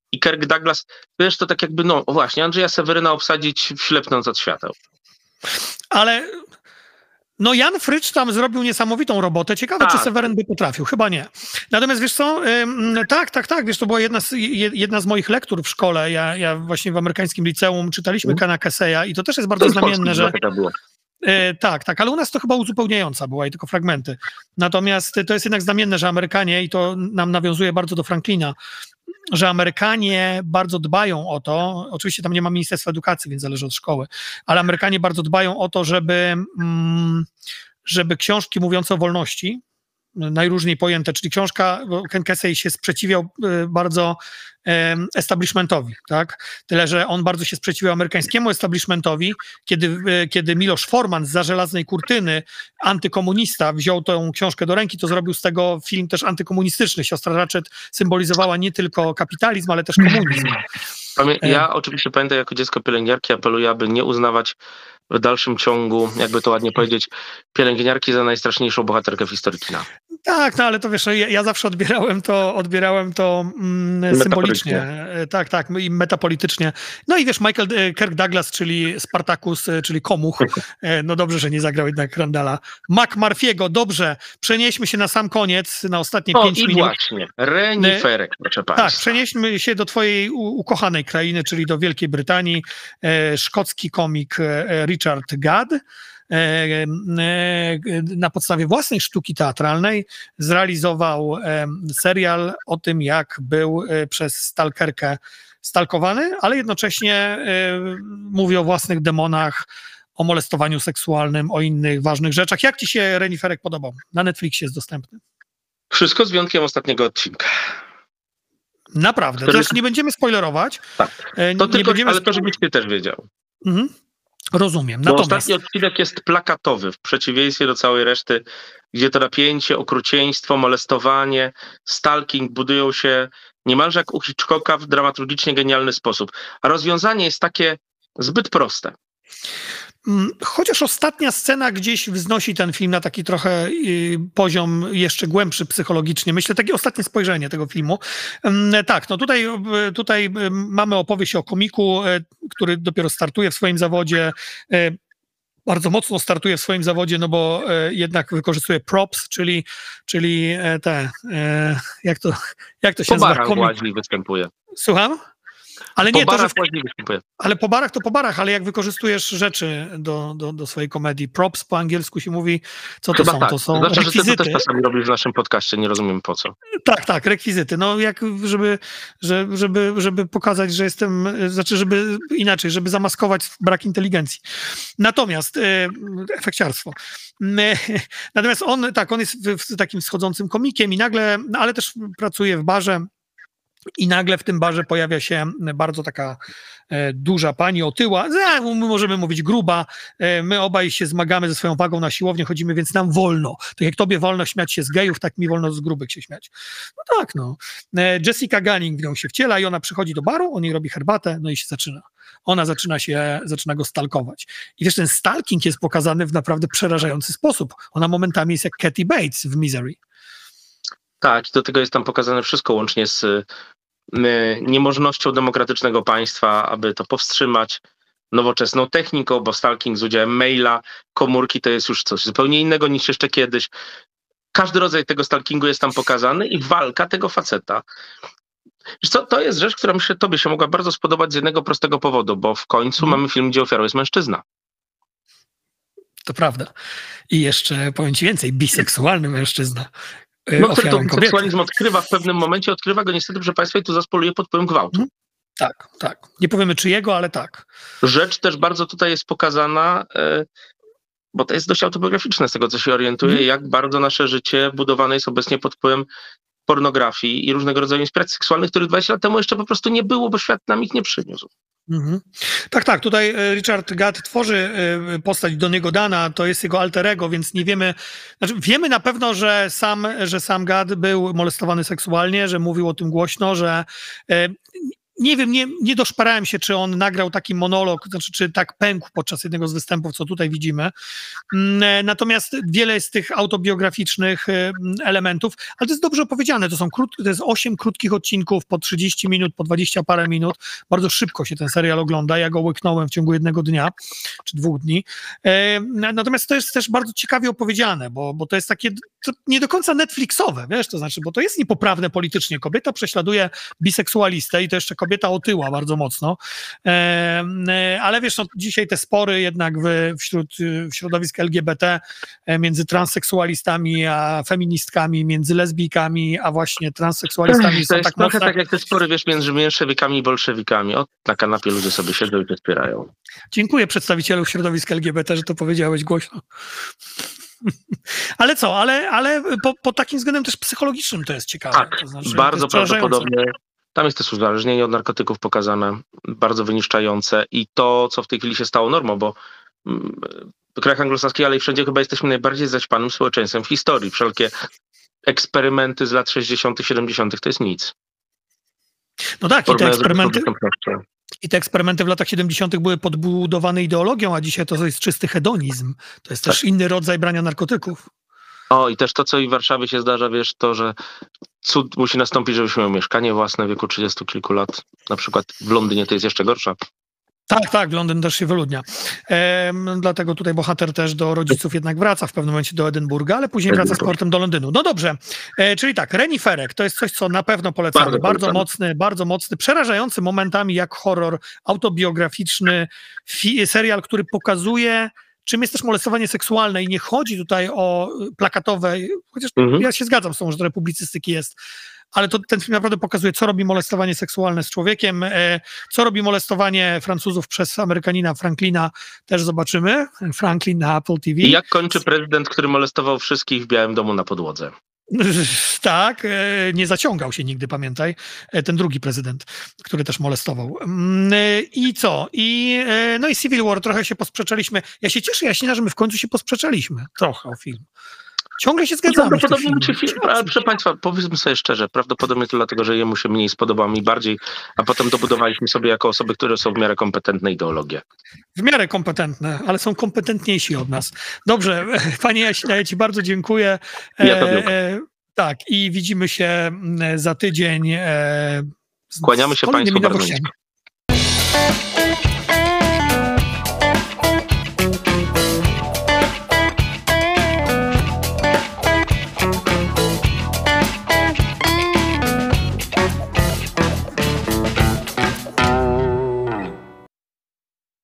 i Kirk Douglas, wiesz, to tak jakby, no właśnie, Andrzeja Seweryna obsadzić ślepnąc od świateł. Ale no Jan Frycz tam zrobił niesamowitą robotę. Ciekawe, tak. czy Seweryn by potrafił. Chyba nie. Natomiast wiesz co, ym, tak, tak, tak, wiesz, to była jedna z, jedna z moich lektur w szkole. Ja, ja właśnie w amerykańskim liceum czytaliśmy mm. Kana Kesseya i to też jest bardzo to znamienne, że... E, tak, tak, ale u nas to chyba uzupełniająca była i tylko fragmenty. Natomiast to jest jednak znamienne, że Amerykanie, i to nam nawiązuje bardzo do Franklina, że Amerykanie bardzo dbają o to, oczywiście tam nie ma Ministerstwa Edukacji, więc zależy od szkoły, ale Amerykanie bardzo dbają o to, żeby, żeby książki mówiące o wolności, najróżniej pojęte, czyli książka, bo Ken Kesey się sprzeciwiał bardzo establishmentowi, tak? Tyle, że on bardzo się sprzeciwiał amerykańskiemu establishmentowi, kiedy, kiedy Miloš Forman zza żelaznej kurtyny, antykomunista, wziął tę książkę do ręki, to zrobił z tego film też antykomunistyczny. Siostra Ratched symbolizowała nie tylko kapitalizm, ale też komunizm. Ja oczywiście pamiętam jako dziecko pielęgniarki apeluję, aby nie uznawać w dalszym ciągu, jakby to ładnie powiedzieć, pielęgniarki za najstraszniejszą bohaterkę w historii kina. Tak, no ale to wiesz, ja, ja zawsze odbierałem to, odbierałem to mm, symbolicznie, tak, tak, i metapolitycznie. No i wiesz, Michael Kirk Douglas, czyli Spartacus, czyli Komuch, no dobrze, że nie zagrał jednak Randala. Mac Murphy'ego, dobrze, przenieśmy się na sam koniec, na ostatnie o, pięć i minut. właśnie, Reniferek, proszę państwa. Tak, przenieśmy się do twojej ukochanej krainy, czyli do Wielkiej Brytanii. E, szkocki komik Richard Gadd na podstawie własnej sztuki teatralnej zrealizował serial o tym, jak był przez stalkerkę stalkowany, ale jednocześnie mówi o własnych demonach, o molestowaniu seksualnym, o innych ważnych rzeczach. Jak ci się Reniferek podobał? Na Netflixie jest dostępny. Wszystko z wyjątkiem ostatniego odcinka. Naprawdę. Który... Zresztą nie będziemy spoilerować. Tak. To nie tylko, będziemy... ale to, żebyś ty też wiedział. Mhm. Rozumiem. Bo Natomiast... ostatni odcinek jest plakatowy, w przeciwieństwie do całej reszty, gdzie to napięcie, okrucieństwo, molestowanie, stalking budują się niemalże jak u Hitchcocka w dramaturgicznie genialny sposób. A rozwiązanie jest takie zbyt proste. Chociaż ostatnia scena gdzieś wznosi ten film na taki trochę poziom jeszcze głębszy psychologicznie. Myślę, takie ostatnie spojrzenie tego filmu. Tak, no tutaj, tutaj mamy opowieść o komiku, który dopiero startuje w swoim zawodzie. Bardzo mocno startuje w swoim zawodzie, no bo jednak wykorzystuje props, czyli, czyli te, jak to, jak to się nazywa? Po barach łaźni występuje. Słucham? Ale po nie, barach to, że... Ale po barach to po barach, ale jak wykorzystujesz rzeczy do, do, do swojej komedii. Props po angielsku się mówi, co to Chyba są? Tak. To są znaczy, rekwizyty. Że ty to też czasami robisz w naszym podcaście, nie rozumiem po co. Tak, tak, rekwizyty. No jak, żeby, żeby, żeby, żeby pokazać, że jestem, znaczy, żeby inaczej, żeby zamaskować brak inteligencji. Natomiast e, efekciarstwo. E, natomiast on, tak, on jest w, w takim wschodzącym komikiem i nagle, no, ale też pracuje w barze. I nagle w tym barze pojawia się bardzo taka e, duża pani otyła, e, możemy mówić gruba, e, my obaj się zmagamy ze swoją wagą na siłownię, chodzimy, więc nam wolno. Tak jak tobie wolno śmiać się z gejów, tak mi wolno z grubych się śmiać. No tak, no. E, Jessica Gunning w nią się wciela i ona przychodzi do baru, on jej robi herbatę, no i się zaczyna. Ona zaczyna się, zaczyna go stalkować. I wiesz, ten stalking jest pokazany w naprawdę przerażający sposób. Ona momentami jest jak Kathy Bates w Misery. Tak, do tego jest tam pokazane wszystko, łącznie z y, niemożnością demokratycznego państwa, aby to powstrzymać, nowoczesną techniką, bo stalking z udziałem maila, komórki to jest już coś zupełnie innego niż jeszcze kiedyś. Każdy rodzaj tego stalkingu jest tam pokazany i walka tego faceta. Wiesz co, to jest rzecz, która myślę tobie się mogła bardzo spodobać z jednego prostego powodu, bo w końcu hmm. mamy film, gdzie ofiarą jest mężczyzna. To prawda. I jeszcze powiem ci więcej, biseksualny mężczyzna. No, który to seksualizm odkrywa w pewnym momencie, odkrywa go niestety, proszę państwa, i tu zaspoluje pod wpływem gwałtu. Hmm? Tak, tak. Nie powiemy czyjego, ale tak. Rzecz też bardzo tutaj jest pokazana, bo to jest dość autobiograficzne z tego, co się orientuje, hmm. jak bardzo nasze życie budowane jest obecnie pod wpływem pornografii i różnego rodzaju inspiracji seksualnych, których dwadzieścia lat temu jeszcze po prostu nie było, bo świat nam ich nie przyniósł. Mhm. Tak, tak. Tutaj Richard Gadd tworzy postać Donniego Dana, to jest jego alter ego, więc nie wiemy, znaczy wiemy na pewno, że sam, że sam Gadd był molestowany seksualnie, że mówił o tym głośno, że nie wiem, nie, nie doszparałem się, czy on nagrał taki monolog, znaczy, czy tak pękł podczas jednego z występów, co tutaj widzimy. Natomiast wiele jest tych autobiograficznych elementów, ale to jest dobrze opowiedziane. To są krótkie, to jest osiem krótkich odcinków po trzydzieści minut, po dwadzieścia parę minut. Bardzo szybko się ten serial ogląda. Ja go łyknąłem w ciągu jednego dnia, czy dwóch dni. Natomiast to jest też bardzo ciekawie opowiedziane, bo, bo to jest takie to nie do końca Netflixowe, wiesz, to znaczy, bo to jest niepoprawne politycznie. Kobieta prześladuje biseksualistę i to jeszcze kobieta otyła bardzo mocno, e, ale wiesz, no, dzisiaj te spory jednak w, wśród w środowisk L G B T między transseksualistami a feministkami, między lesbijkami, a właśnie transseksualistami to są jest tak trochę mocne. tak jak te spory, wiesz, między menszewikami i bolszewikami. O, na kanapie ludzie sobie siedzą i to wspierają. Dziękuję przedstawicielu środowisk L G B T, że to powiedziałeś głośno. Ale co, ale, ale po, po takim względem też psychologicznym to jest ciekawe. Tak, to znaczy, bardzo to jest prawdopodobnie. Tam jest też uzależnienie od narkotyków pokazane, bardzo wyniszczające i to, co w tej chwili się stało normą, bo w krajach anglosaskich, ale i wszędzie chyba jesteśmy najbardziej zaćpanym społeczeństwem w historii. Wszelkie eksperymenty z lat sześćdziesiątych, siedemdziesiątych to jest nic. No tak, i te eksperymenty... Proszę. I te eksperymenty w latach siedemdziesiątych były podbudowane ideologią, a dzisiaj to jest czysty hedonizm. To jest tak. też inny rodzaj brania narkotyków. O, i też to, co i w Warszawie się zdarza, wiesz, to, że cud musi nastąpić, żebyśmy mieli mieszkanie własne w wieku trzydziestu kilku lat. Na przykład w Londynie to jest jeszcze gorsza. Tak, tak, Londyn też się wyludnia. Ehm, dlatego tutaj bohater też do rodziców jednak wraca w pewnym momencie do Edynburga, ale później wraca z powrotem do Londynu. No dobrze, e, czyli tak, Reniferek to jest coś, co na pewno polecamy. Bardzo, bardzo polecamy. mocny, bardzo mocny, przerażający momentami jak horror, autobiograficzny, fi- serial, który pokazuje, czym jest też molestowanie seksualne i nie chodzi tutaj o plakatowe, chociaż Mhm. ja się zgadzam z tą, że trochę publicystyki jest, ale to, ten film naprawdę pokazuje, co robi molestowanie seksualne z człowiekiem, e, co robi molestowanie Francuzów przez Amerykanina Franklina, też zobaczymy. Franklin na Apple T V. I jak kończy prezydent, który molestował wszystkich w Białym Domu na podłodze? Tak, e, nie zaciągał się nigdy, pamiętaj, e, ten drugi prezydent, który też molestował. Mm, e, I co? I, e, no i Civil War, trochę się posprzeczaliśmy. Ja się cieszę, Jasina, że my w końcu się posprzeczaliśmy trochę o film. Ciągle się zgadzamy. Prawdopodobnie czy film, ale proszę Państwa, powiedzmy sobie szczerze, prawdopodobnie to dlatego, że jemu się mniej spodobał, mi bardziej, a potem dobudowaliśmy sobie jako osoby, które są w miarę kompetentne ideologie. W miarę kompetentne, ale są kompetentniejsi od nas. Dobrze, panie Jasina, ja ci bardzo dziękuję. Ja tobie. E, e, tak, i widzimy się za tydzień. E, z Kłaniamy się kolejnymi Państwu bardzo nowościami. nisko.